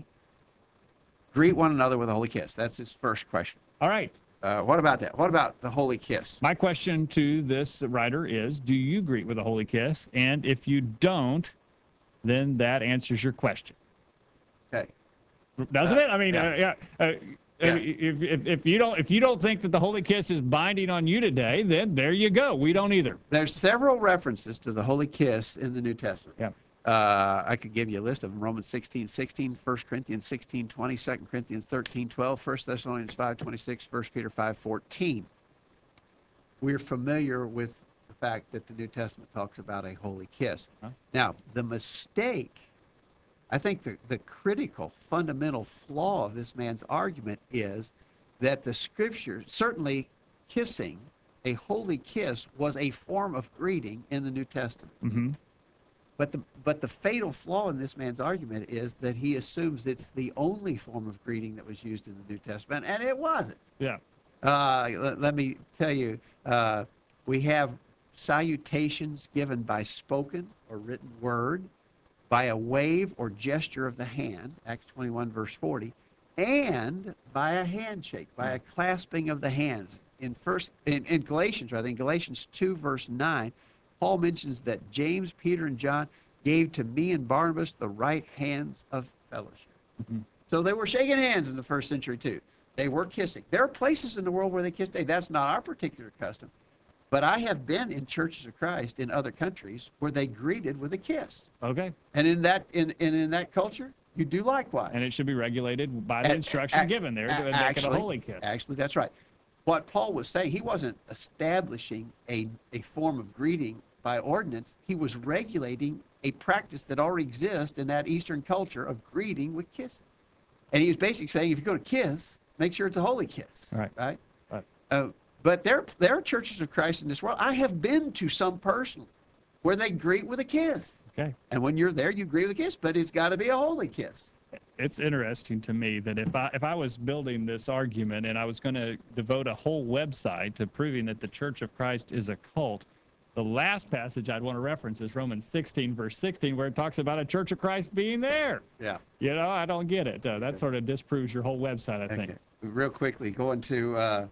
greet one another with a holy kiss? That's his first question. All right. Uh, what about that? What about the holy kiss? My question to this writer is, do you greet with a holy kiss? And if you don't, then that answers your question. Okay. Doesn't Uh, it? I mean, yeah. uh, yeah. Uh, Yeah. If, if, if you don't if you don't think that the holy kiss is binding on you today, then there you go. We don't either. There's several references to the holy kiss in the New Testament. Yeah. Uh, I could give you a list of them. Romans sixteen sixteen, First Corinthians sixteen twenty, Second Corinthians thirteen twelve, First Thessalonians five twenty-six, First Peter five fourteen. We're familiar with the fact that the New Testament talks about a holy kiss. Huh? Now, the mistake, I think the, the critical, fundamental flaw of this man's argument is that the scripture, certainly kissing, a holy kiss, was a form of greeting in the New Testament. Mm-hmm. But the but the fatal flaw in this man's argument is that he assumes it's the only form of greeting that was used in the New Testament, and it wasn't. Yeah. Uh, let, let me tell you, uh, we have salutations given by spoken or written word, by a wave or gesture of the hand, Acts twenty-one, verse forty, and by a handshake, by a clasping of the hands. In first, in, in Galatians, rather, in Galatians two, verse nine, Paul mentions that James, Peter, and John gave to me and Barnabas the right hands of fellowship. Mm-hmm. So they were shaking hands in the first century too. They were kissing. There are places in the world where they kiss. That's not our particular custom. But I have been in churches of Christ in other countries where they greeted with a kiss. Okay. And in that in, in, in that culture, you do likewise. And it should be regulated by the And- instruction act- given there to make actually, it a holy kiss. Actually, that's right. What Paul was saying, he wasn't establishing a, a form of greeting by ordinance. He was regulating a practice that already exists in that Eastern culture of greeting with kisses. And he was basically saying, if you're going to kiss, make sure it's a holy kiss. Right. Right? Right. Uh, but there, there are churches of Christ in this world. I have been to some personally where they greet with a kiss. Okay. And when you're there, you greet with a kiss, but it's got to be a holy kiss. It's interesting to me that if I if I was building this argument and I was going to devote a whole website to proving that the Church of Christ is a cult, the last passage I'd want to reference is Romans sixteen, verse sixteen, where it talks about a Church of Christ being there. Yeah. You know, I don't get it. Uh, that sort of disproves your whole website, I think. Okay. Real quickly, going to uh,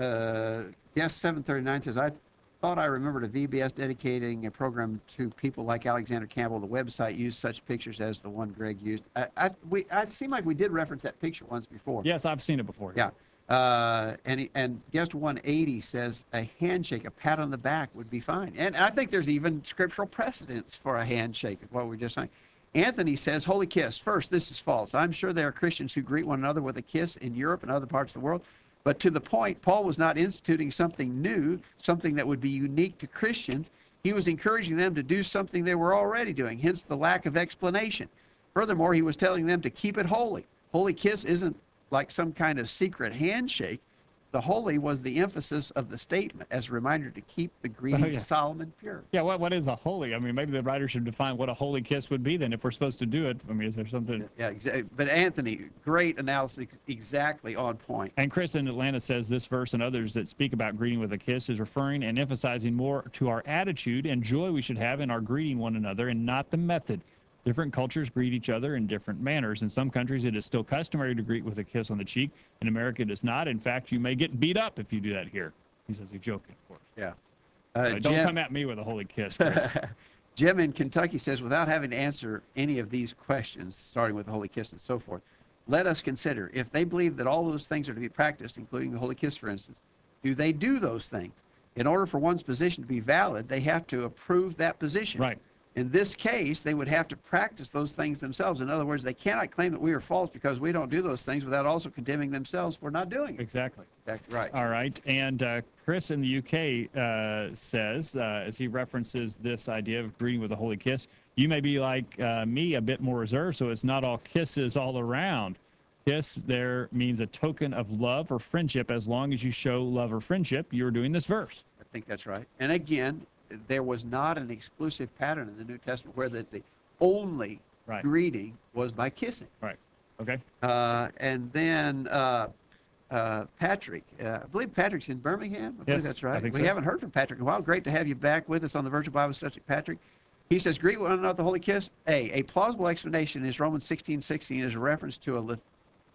uh, Guest seven thirty-nine says, I thought I remembered a V B S dedicating a program to people like Alexander Campbell. The website used such pictures as the one Greg used. I, I, we, I seem like we did reference that picture once before. Yes, I've seen it before. Yeah. Uh, and he- and Guest one eighty says a handshake, a pat on the back would be fine. And I think there's even scriptural precedence for a handshake, is what we we're just saying. Anthony says, holy kiss. First, this is false. I'm sure there are Christians who greet one another with a kiss in Europe and other parts of the world. But to the point, Paul was not instituting something new, something that would be unique to Christians. He was encouraging them to do something they were already doing, hence the lack of explanation. Furthermore, he was telling them to keep it holy. Holy kiss isn't like some kind of secret handshake. The holy was the emphasis of the statement as a reminder to keep the greeting Oh, yeah. solemn and pure. Yeah, what what is a holy? I mean, maybe the writer should define what a holy kiss would be then if we're supposed to do it. I mean, is there something? Yeah, exactly. But Anthony, great analysis, exactly on point. And Chris in Atlanta says this verse and others that speak about greeting with a kiss is referring and emphasizing more to our attitude and joy we should have in our greeting one another and not the method. Different cultures greet each other in different manners. In some countries, it is still customary to greet with a kiss on the cheek. In America, it is not. In fact, you may get beat up if you do that here. He says he's joking, of course. Yeah. Uh, Uh, don't Jim, come at me with a holy kiss, Chris. Jim in Kentucky says, without having to answer any of these questions, starting with the holy kiss and so forth, let us consider if they believe that all those things are to be practiced, including the holy kiss, for instance, do they do those things? In order for one's position to be valid, they have to approve that position. Right. In this case, they would have to practice those things themselves. In other words, they cannot claim that we are false because we don't do those things without also condemning themselves for not doing it. Exactly. That's right. All right. And uh, Chris in the U K uh, says, uh, as he references this idea of greeting with a holy kiss, you may be like uh, me, a bit more reserved, so it's not all kisses all around. Kiss there means a token of love or friendship. As long as you show love or friendship, you're doing this verse. I think that's right. And again, there was not an exclusive pattern in the New Testament where that the only Right. greeting was by kissing. Right. Okay. Uh, and then uh, uh, Patrick, uh, I believe Patrick's in Birmingham. I believe Yes, that's I right. think we so. haven't heard from Patrick in a while. Great to have you back with us on the Virtual Bible Study, Patrick. He says, greet one another with the holy kiss. A, a plausible explanation is Romans sixteen sixteen is a reference to a lit-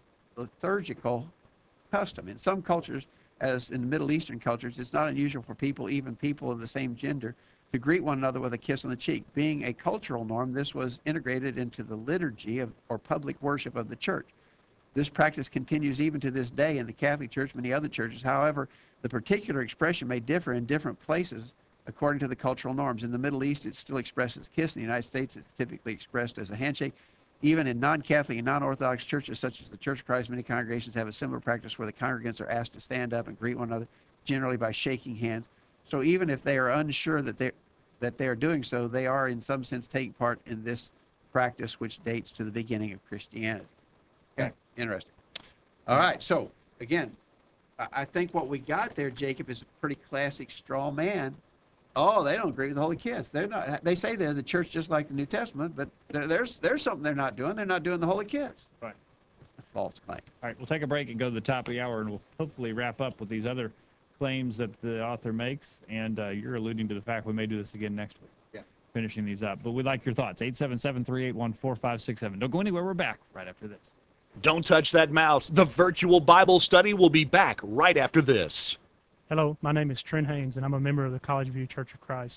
liturgical custom. In some cultures, as in the Middle Eastern cultures, it's not unusual for people, even people of the same gender, to greet one another with a kiss on the cheek. Being a cultural norm, this was integrated into the liturgy of, or public worship of the church. This practice continues even to this day in the Catholic Church, many other churches. However, the particular expression may differ in different places according to the cultural norms. In the Middle East, it's still expressed as a kiss. In the United States, it's typically expressed as a handshake. Even in non-Catholic and non-Orthodox churches, such as the Church of Christ, many congregations have a similar practice where the congregants are asked to stand up and greet one another, generally by shaking hands. So even if they are unsure that they that they are doing so, they are in some sense taking part in this practice, which dates to the beginning of Christianity. Okay, interesting. All right, so again, I I think what we got there, Jacob, is a pretty classic straw man. Oh, they don't agree with the holy kiss. They're not. They say they're the church just like the New Testament, but there- there's there's something they're not doing. They're not doing the holy kiss. Right. It's a false claim. All right, we'll take a break and go to the top of the hour, and we'll hopefully wrap up with these other claims that the author makes. And uh, you're alluding to the fact we may do this again next week. Yeah. Finishing these up. But we'd like your thoughts. eight seven seven, three eight one, four five six seven. Don't go anywhere. We're back right after this. Don't touch that mouse. The virtual Bible study will be back right after this. Hello, my name is Trent Haynes, and I'm a member of the College View Church of Christ.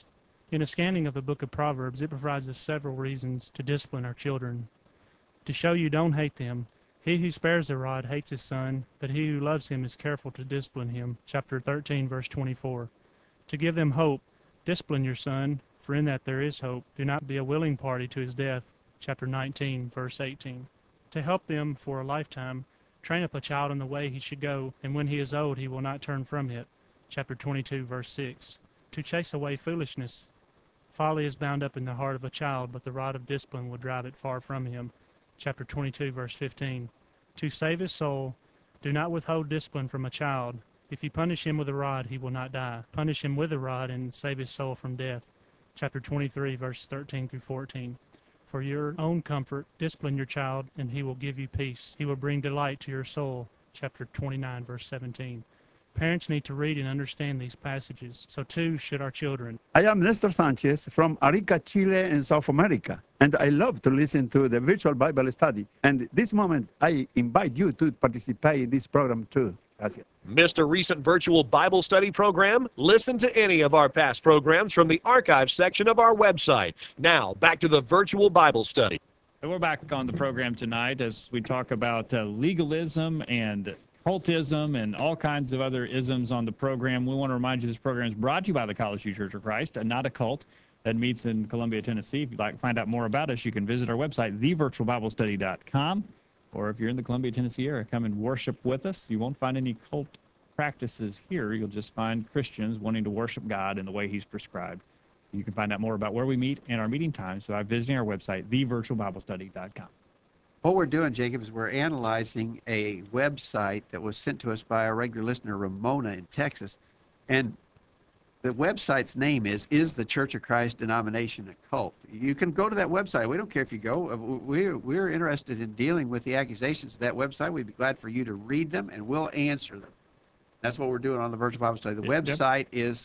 In a scanning of the book of Proverbs, it provides us several reasons to discipline our children. To show you don't hate them, he who spares the rod hates his son, but he who loves him is careful to discipline him. Chapter thirteen, verse twenty-four. To give them hope, discipline your son, for in that there is hope. Do not be a willing party to his death. Chapter nineteen, verse eighteen. To help them for a lifetime, train up a child in the way he should go, and when he is old he will not turn from it. Chapter twenty-two, verse six. To chase away foolishness. Folly is bound up in the heart of a child, but the rod of discipline will drive it far from him. Chapter twenty-two, verse fifteen. To save his soul, do not withhold discipline from a child. If you punish him with a rod, he will not die. Punish him with a rod and save his soul from death. Chapter twenty-three, verses thirteen through fourteen. For your own comfort, discipline your child, and he will give you peace. He will bring delight to your soul. Chapter twenty-nine, verse seventeen. Parents need to read and understand these passages. So too should our children. I am Nestor Sanchez from Arica, Chile in South America, and I love to listen to the virtual Bible study. And this moment, I invite you to participate in this program too. Gracias. Missed a recent virtual Bible study program? Listen to any of our past programs from the archive section of our website. Now, back to the virtual Bible study. And we're back on the program tonight as we talk about uh, legalism and cultism and all kinds of other isms on the program. We want to remind you this program is brought to you by the College View Church of Christ, and not a cult, that meets in Columbia, Tennessee. If you'd like to find out more about us, you can visit our website, the virtual bible study dot com, or if you're in the Columbia, Tennessee area, come and worship with us. You won't find any cult practices here. You'll just find Christians wanting to worship God in the way he's prescribed. You can find out more about where we meet and our meeting times by visiting our website, the virtual bible study dot com. What we're doing, Jacob, is we're analyzing a website that was sent to us by a regular listener, Ramona, in Texas. And the website's name is, Is the Church of Christ Denomination a Cult? You can go to that website. We don't care if you go. We're, we're interested in dealing with the accusations of that website. We'd be glad for you to read them, and we'll answer them. That's what we're doing on the Virtual Bible Study. The Yep. website is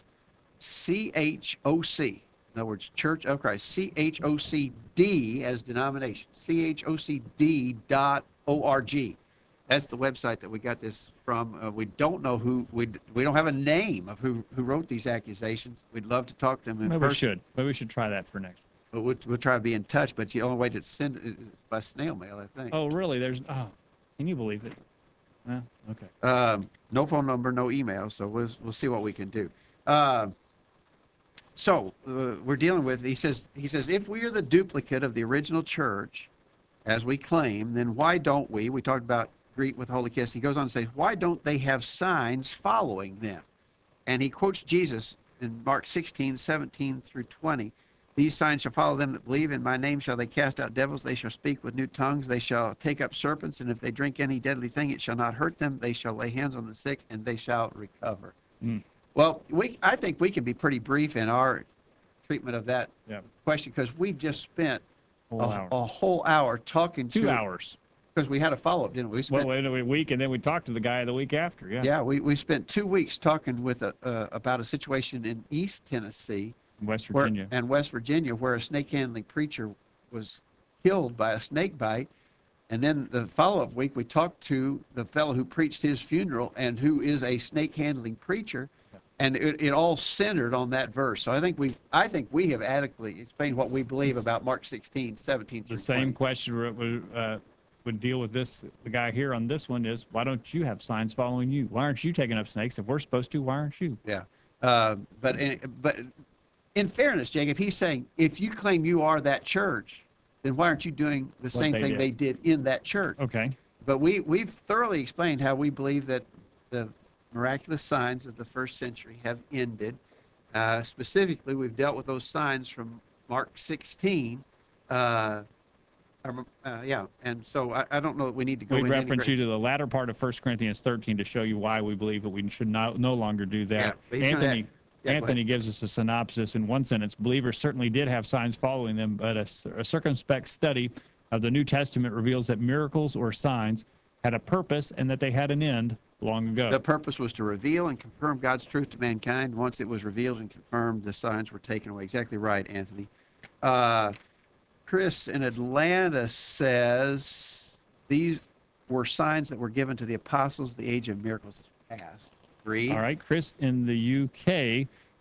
C H O C. In other words, Church of Christ, C H O C D as denomination, C H O C D dot O R G. That's the website that we got this from. Uh, we don't know who, we we don't have a name of who, who wrote these accusations. We'd love to talk to them in Maybe we person. should. Maybe we should try that for next. But we'll, we'll try to be in touch, but the only way to send it is by snail mail, I think. Oh, really? There's, oh, can you believe it? Well, okay. Um, no phone number, no email, so we'll, we'll see what we can do. Uh, so uh, we're dealing with, he says, he says, if we are the duplicate of the original church, as we claim, then why don't we, we talked about greet with holy kiss, he goes on to say, why don't they have signs following them? And he quotes Jesus in Mark sixteen, seventeen through twenty. These signs shall follow them that believe. In my name shall they cast out devils. They shall speak with new tongues. They shall take up serpents. And if they drink any deadly thing, it shall not hurt them. They shall lay hands on the sick, and they shall recover. Mm. Well, we I think we can be pretty brief in our treatment of that Yeah. question, because we've just spent Whole a, hour. a whole hour talking to Two hours. because we had a follow-up, didn't we? We spent, Well, wait a week, and then we talked to the guy the week after. Yeah. yeah, we, we spent two weeks talking with a, uh, about a situation in East Tennessee West where, Virginia. and West Virginia, where a snake handling preacher was killed by a snake bite. And then the follow-up week, we talked to the fellow who preached his funeral and who is a snake handling preacher. And it, it all centered on that verse. So I think we I think we have adequately explained what we believe about Mark sixteen, seventeen through The same twenty. question would, uh, would deal with this. The guy here on this one is, why don't you have signs following you? Why aren't you taking up snakes? If we're supposed to, why aren't you? Yeah. Uh, but in, but in fairness, Jacob, he's saying if you claim you are that church, then why aren't you doing the same they thing did. they did in that church? Okay. But we, we've thoroughly explained how we believe that the miraculous signs of the first century have ended. Uh, specifically, we've dealt with those signs from Mark sixteen. Uh, um, uh, yeah, and so I, I don't know that we need to go We into any reference great- you to the latter part of First Corinthians thirteen to show you why we believe that we should not, no longer do Yeah, that. but he's gonna Anthony, add- yeah, go Anthony gives us a synopsis in one sentence. Believers certainly did have signs following them, but a, a circumspect study of the New Testament reveals that miracles or signs had a purpose and that they had an end long ago. The purpose was to reveal and confirm God's truth to mankind. Once it was revealed and confirmed, the signs were taken away. Exactly right, Anthony. Uh, Chris in Atlanta says these were signs that were given to the apostles. The age of miracles is past. Agreed. All right, Chris in the U K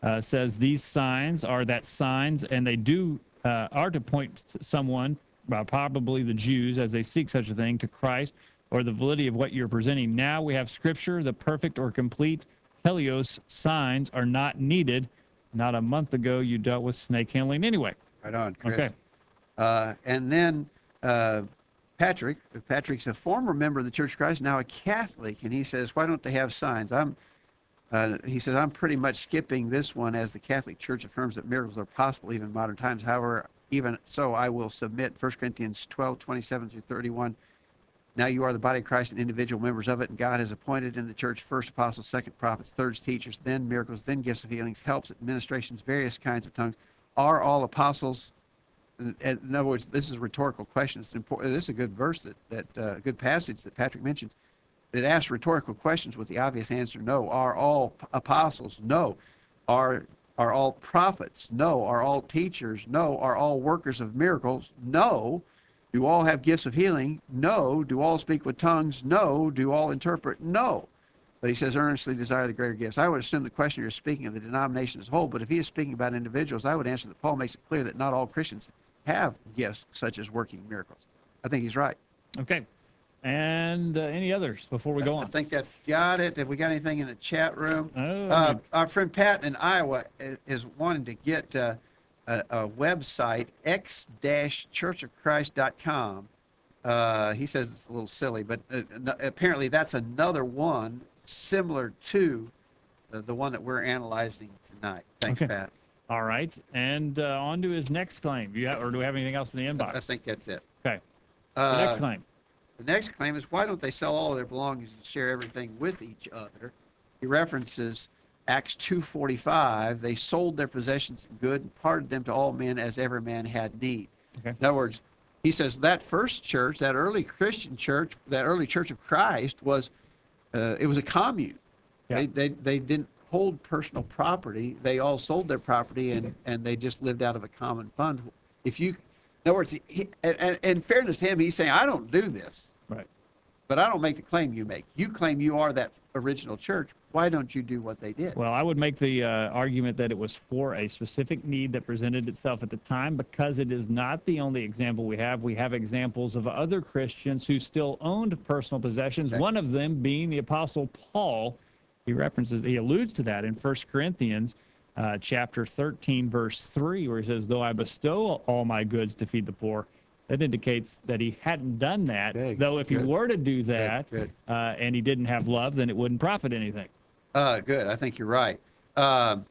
uh, says these signs are that signs, and they do uh, are to point to someone, uh, probably the Jews, as they seek such a thing, to Christ or the validity of what you're presenting. Now we have Scripture, the perfect or complete teleos. Signs are not needed. Not a month ago you dealt with snake handling anyway. Right on, Chris. Okay. Uh, and then uh, Patrick, Patrick's a former member of the Church of Christ, now a Catholic, and he says, why don't they have signs? I'm, uh, he says, I'm pretty much skipping this one as the Catholic Church affirms that miracles are possible even in modern times. However, even so, I will submit First Corinthians twelve, twenty-seven through thirty-one. Now you are the body of Christ and individual members of it, and God has appointed in the church first apostles, second prophets, third teachers, then miracles, then gifts of healings, helps, administrations, various kinds of tongues. Are all apostles? In, in other words, this is a rhetorical question. It's important. This is a good verse, that that uh, good passage that Patrick mentions. It asks rhetorical questions with the obvious answer: no. Are all apostles? No. Are are all prophets? No. Are all teachers? No. Are all workers of miracles? No. Do all have gifts of healing? No. Do all speak with tongues? No. Do all interpret? No. But he says, earnestly desire the greater gifts. I would assume the questioner is speaking of the denomination as a whole, but if he is speaking about individuals, I would answer that Paul makes it clear that not all Christians have gifts such as working miracles. I think he's right. Okay. And uh, any others before we go I on? think that's got it. Have we got anything in the chat room? Oh, Uh, good. our friend Pat in Iowa is, is wanting to get uh, a, a website, x dash church of christ dot com. Uh, he says it's a little silly, but uh, n- apparently that's another one similar to the, the one that we're analyzing tonight. Thanks, Okay. Pat. All right. And uh, on to his next claim. Do you have, or do we have anything else in the inbox? I think that's it. Okay. The Uh, next claim. The next claim is, why don't they sell all of their belongings and share everything with each other? He references Acts two forty-five. They sold their possessions and good and parted them to all men as every man had need. Okay. In other words, he says that first church, that early Christian church, that early Church of Christ was, uh, it was a commune. Yeah. They, they, they didn't hold personal property. They all sold their property, and, and they just lived out of a common fund. If you, in other words, he, and, and in fairness to him, he's saying, I don't do this, Right. but I don't make the claim you make. You claim you are that original church. Why don't you do what they did? Well, I would make the uh, argument that it was for a specific need that presented itself at the time, because it is not the only example we have. We have examples of other Christians who still owned personal possessions, Okay. one of them being the Apostle Paul. He references, he alludes to that in First Corinthians uh, chapter thirteen, verse three, where he says, though I bestow all my goods to feed the poor. That indicates that he hadn't done that, Okay, though if he good. were to do that good. Uh, and he didn't have love, then it wouldn't profit anything. Uh, good. I think you're right. Um,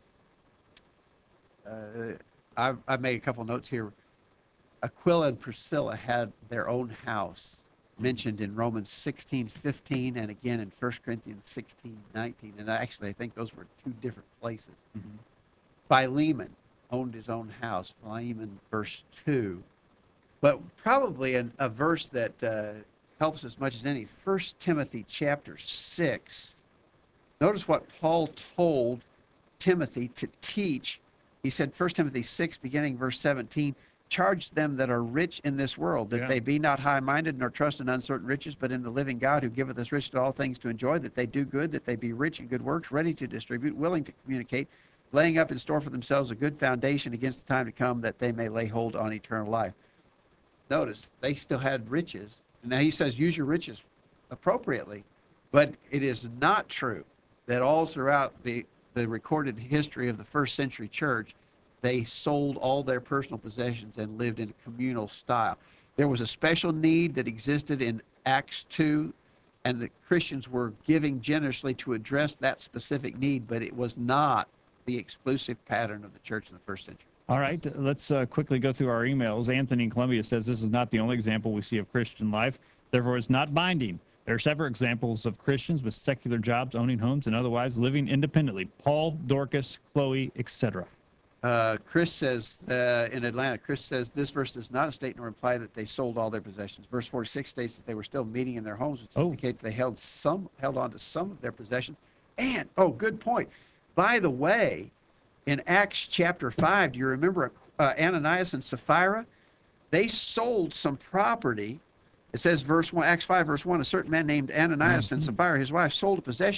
uh, I've, I've made a couple notes here. Aquila and Priscilla had their own house mentioned in Romans sixteen fifteen and again in First Corinthians sixteen nineteen. And actually, I think those were two different places. Mhm. Philemon owned his own house, Philemon verse two. But probably an, a verse that uh, helps as much as any, First Timothy chapter six. Notice what Paul told Timothy to teach. He said, First Timothy six, beginning verse seventeen, charge them that are rich in this world, that Yeah. they be not high-minded, nor trust in uncertain riches, but in the living God, who giveth us rich to all things to enjoy, that they do good, that they be rich in good works, ready to distribute, willing to communicate, laying up in store for themselves a good foundation against the time to come, that they may lay hold on eternal life. Notice, they still had riches. Now he says, use your riches appropriately, but it is not true that all throughout the, the recorded history of the first century church, they sold all their personal possessions and lived in a communal style. There was a special need that existed in Acts two, and the Christians were giving generously to address that specific need, but it was not the exclusive pattern of the church in the first century. All right, let's uh, quickly go through our emails. Anthony in Columbia says this is not the only example we see of Christian life, therefore it's not binding. There are several examples of Christians with secular jobs, owning homes, and otherwise living independently. Paul, Dorcas, Chloe, et cetera. Uh, Chris says, uh, in Atlanta, Chris says, this verse does not state nor imply that they sold all their possessions. Verse forty-six states that they were still meeting in their homes, which Oh. indicates they held some, held on to some of their possessions. And, oh, good point. By the way, in Acts chapter five, do you remember uh, Ananias and Sapphira? They sold some property. It says, verse one, Acts five, verse one, a certain man named Ananias and Sapphira, his wife, sold a possession,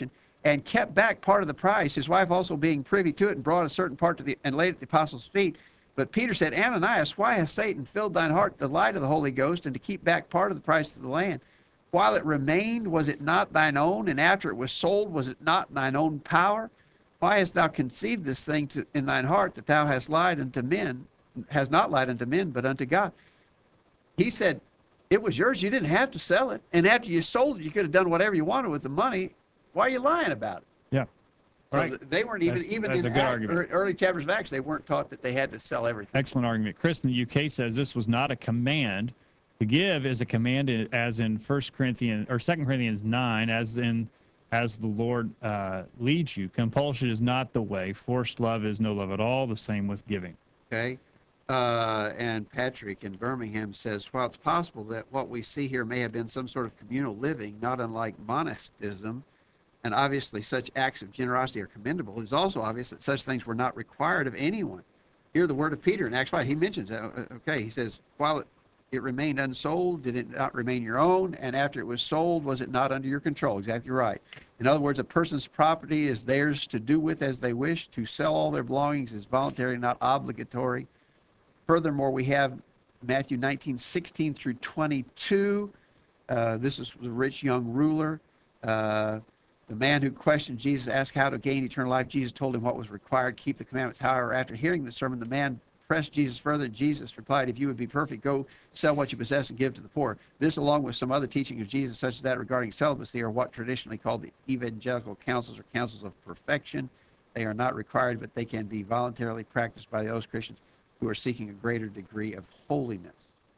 and kept back part of the price, his wife also being privy to it, and brought a certain part to the and laid it at the apostles' feet. But Peter said, Ananias, why has Satan filled thine heart the light of the Holy Ghost, and to keep back part of the price of the land? While it remained, was it not thine own? And after it was sold, was it not thine own power? Why hast thou conceived this thing to, in thine heart, that thou hast lied unto men, has not lied unto men, but unto God? He said, it was yours. You didn't have to sell it. And after you sold it, you could have done whatever you wanted with the money. Why are you lying about it? Yeah. So Right. th- They weren't even, That's- even that's in a good Act- argument. ear- early chapters of Acts, they weren't taught that they had to sell everything. Excellent argument. Chris in the U K says this was not a command. To give is a command, in- as in First Corinthians or Second Corinthians nine, as in as the Lord uh, leads you. Compulsion is not the way. Forced love is no love at all. The same with giving. Okay. Uh, and Patrick in Birmingham says, while it's possible that what we see here may have been some sort of communal living, not unlike monasticism, and obviously such acts of generosity are commendable, it's also obvious that such things were not required of anyone. Hear the word of Peter in Acts five. He mentions that. uh, Okay, he says, while it, it remained unsold, did it not remain your own? And after it was sold, was it not under your control? Exactly right. In other words, a person's property is theirs to do with as they wish. To sell all their belongings is voluntary, not obligatory. Furthermore, we have Matthew nineteen, sixteen through twenty-two. Uh, this is the rich young ruler. Uh, the man who questioned Jesus asked how to gain eternal life. Jesus told him what was required, keep the commandments. However, after hearing the sermon, the man pressed Jesus further. Jesus replied, if you would be perfect, go sell what you possess and give to the poor. This, along with some other teaching of Jesus, such as that regarding celibacy, are what traditionally called the evangelical counsels or counsels of perfection. They are not required, but they can be voluntarily practiced by those Christians who are seeking a greater degree of holiness.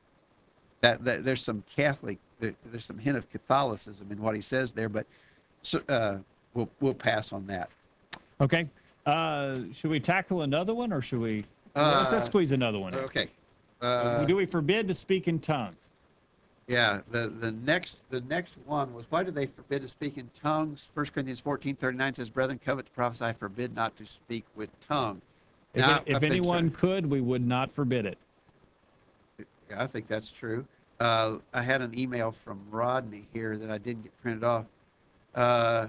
That, that there's some Catholic, there, there's some hint of Catholicism in what he says there, but so, uh, we'll we'll pass on that. Okay. Uh, should we tackle another one, or should we? Uh, let's, let's squeeze another one. in. Okay. Uh, Do we forbid to speak in tongues? yeah. The the next the next one was, why do they forbid to speak in tongues? First Corinthians fourteen thirty-nine says, brethren, covet to prophesy, forbid not to speak with tongues. If, Now, it- if I've been anyone trying- could, we would not forbid it. Yeah, I think that's true. Uh, I had an email from Rodney here that I didn't get printed off. Uh,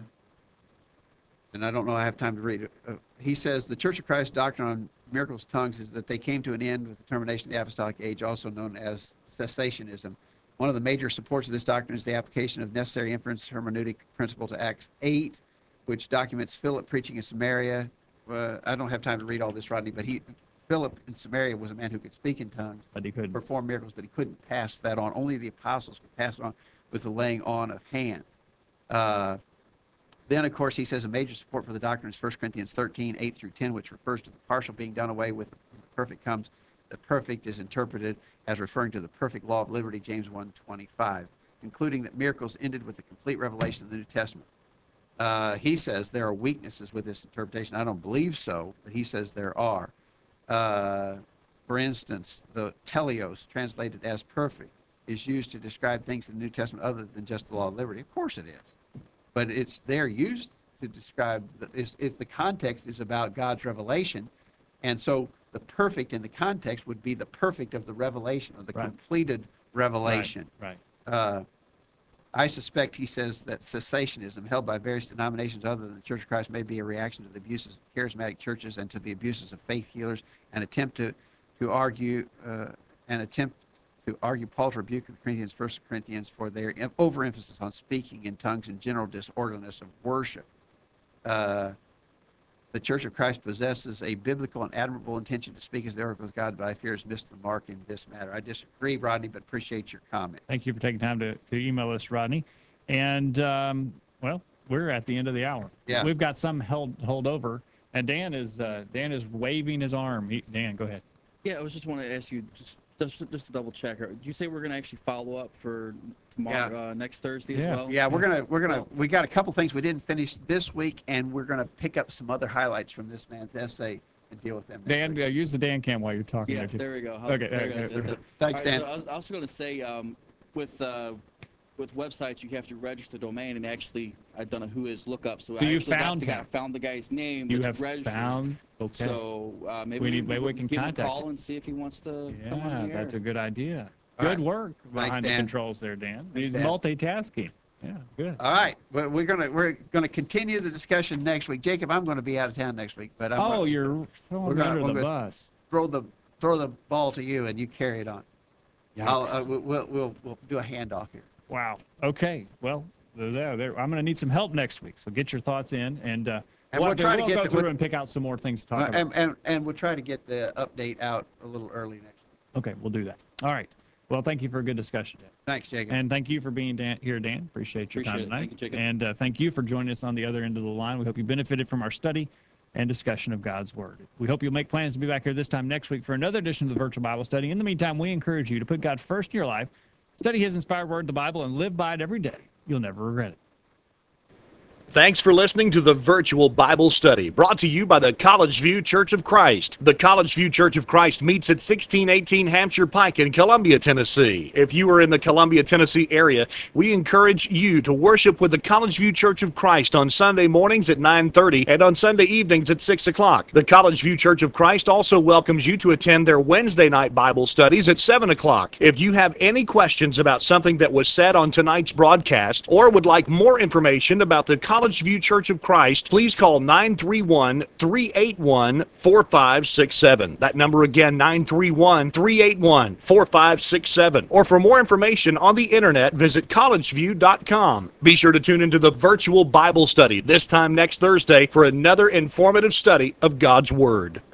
and I don't know I have time to read it. Uh, he says, the Church of Christ doctrine on miracles tongues is that they came to an end with the termination of the apostolic age, also known as cessationism. One of the major supports of this doctrine is the application of necessary inference hermeneutic principle to Acts eight, which documents Philip preaching in Samaria. Uh, I don't have time to read all this, Rodney, but he Philip in Samaria was a man who could speak in tongues, But he couldn't. perform miracles, but he couldn't pass that on. Only the apostles could pass it on with the laying on of hands. Uh, then, of course, he says a major support for the doctrine is First Corinthians thirteen, eight through ten, which refers to the partial being done away with. When the perfect comes, the perfect is interpreted as referring to the perfect law of liberty, James one twenty-five, concluding that miracles ended with the complete revelation of the New Testament. Uh, he says there are weaknesses with this interpretation. I don't believe so, but he says there are. Uh, for instance, the teleos, translated as perfect, is used to describe things in the New Testament other than just the law of liberty. Of course it is. But it's there used to describe, the, it's, it's the context is about God's revelation. And so the perfect in the context would be the perfect of the revelation, or the Right. completed revelation. Right. Uh, I suspect he says that cessationism held by various denominations other than the Church of Christ may be a reaction to the abuses of charismatic churches and to the abuses of faith healers, an attempt to, to argue, uh, an attempt to argue Paul's rebuke of the Corinthians, First Corinthians, for their em- overemphasis on speaking in tongues and general disorderliness of worship. Uh, the Church of Christ possesses a biblical and admirable intention to speak as the oracle of God, but I fear has missed the mark in this matter. I disagree, Rodney, but appreciate your comment. Thank you for taking time to, to email us, Rodney. And, um, well, we're at the end of the hour. Yeah. We've got some held, hold over. And Dan is uh, Dan is waving his arm. He, Dan, go ahead. Yeah, I was just want to ask you, just just, just to double check. Did you say we're going to actually follow up for tomorrow, Yeah. uh, next Thursday Yeah. as well? Yeah, we're gonna we're gonna we got a couple things we didn't finish this week, and we're gonna pick up some other highlights from this man's essay and deal with them. next Dan, week. uh, use the Dan cam while you're talking. Yeah, there, too. there we go. Okay, There we okay, go. That's it. Thanks, All right, Dan. So I was also going to say, um, with uh, with websites, you have to register the domain, and actually, I've done a Who Is lookup. So So I you actually got found the guy, him? found the guy's name. You it's have registered. found. Okay. So uh, maybe We need- maybe we can give him a contact call him. and see if he wants to come on yeah, the that's a air. good idea. All Good right. work behind the Dan. controls there, Dan. He's Dan. multitasking. Yeah, good. All right, we're, we're gonna we're gonna continue the discussion next week. Jacob, I'm going to be out of town next week, but I'm Oh, gonna you're throwing we're me gonna- under we're the gonna- bus. throw the throw the ball to you, and you carry it on. I'll, Yikes. uh, we'll, we'll we'll we'll do a handoff here. Wow. Okay. Well, there, there. I'm going to need some help next week. So get your thoughts in, and uh, And we'll, we'll try to we'll get go the- through we'll- and pick out some more things to talk Uh, about. and, and and we'll try to get the update out a little early next week. Okay, we'll do that. All right. Well, thank you for a good discussion, Dan. Thanks, Jacob. And thank you for being Dan, here, Dan. Appreciate your Appreciate time it. tonight. Thank you, Jacob. And uh, thank you for joining us on the other end of the line. We hope you benefited from our study and discussion of God's Word. We hope you'll make plans to be back here this time next week for another edition of the Virtual Bible Study. In the meantime, we encourage you to put God first in your life, study His inspired Word, the Bible, and live by it every day. You'll never regret it. Thanks for listening to the Virtual Bible Study, brought to you by the College View Church of Christ. The College View Church of Christ meets at sixteen eighteen Hampshire Pike in Columbia, Tennessee. If you are in the Columbia, Tennessee area, we encourage you to worship with the College View Church of Christ on Sunday mornings at nine thirty and on Sunday evenings at six o'clock. The College View Church of Christ also welcomes you to attend their Wednesday night Bible studies at seven o'clock. If you have any questions about something that was said on tonight's broadcast or would like more information about the College View Church of Christ, please call nine three one, three eight one, four five six seven. That number again, nine three one, three eight one, four five six seven. Or for more information on the internet, visit college view dot com. Be sure to tune into the Virtual Bible Study this time next Thursday for another informative study of God's Word.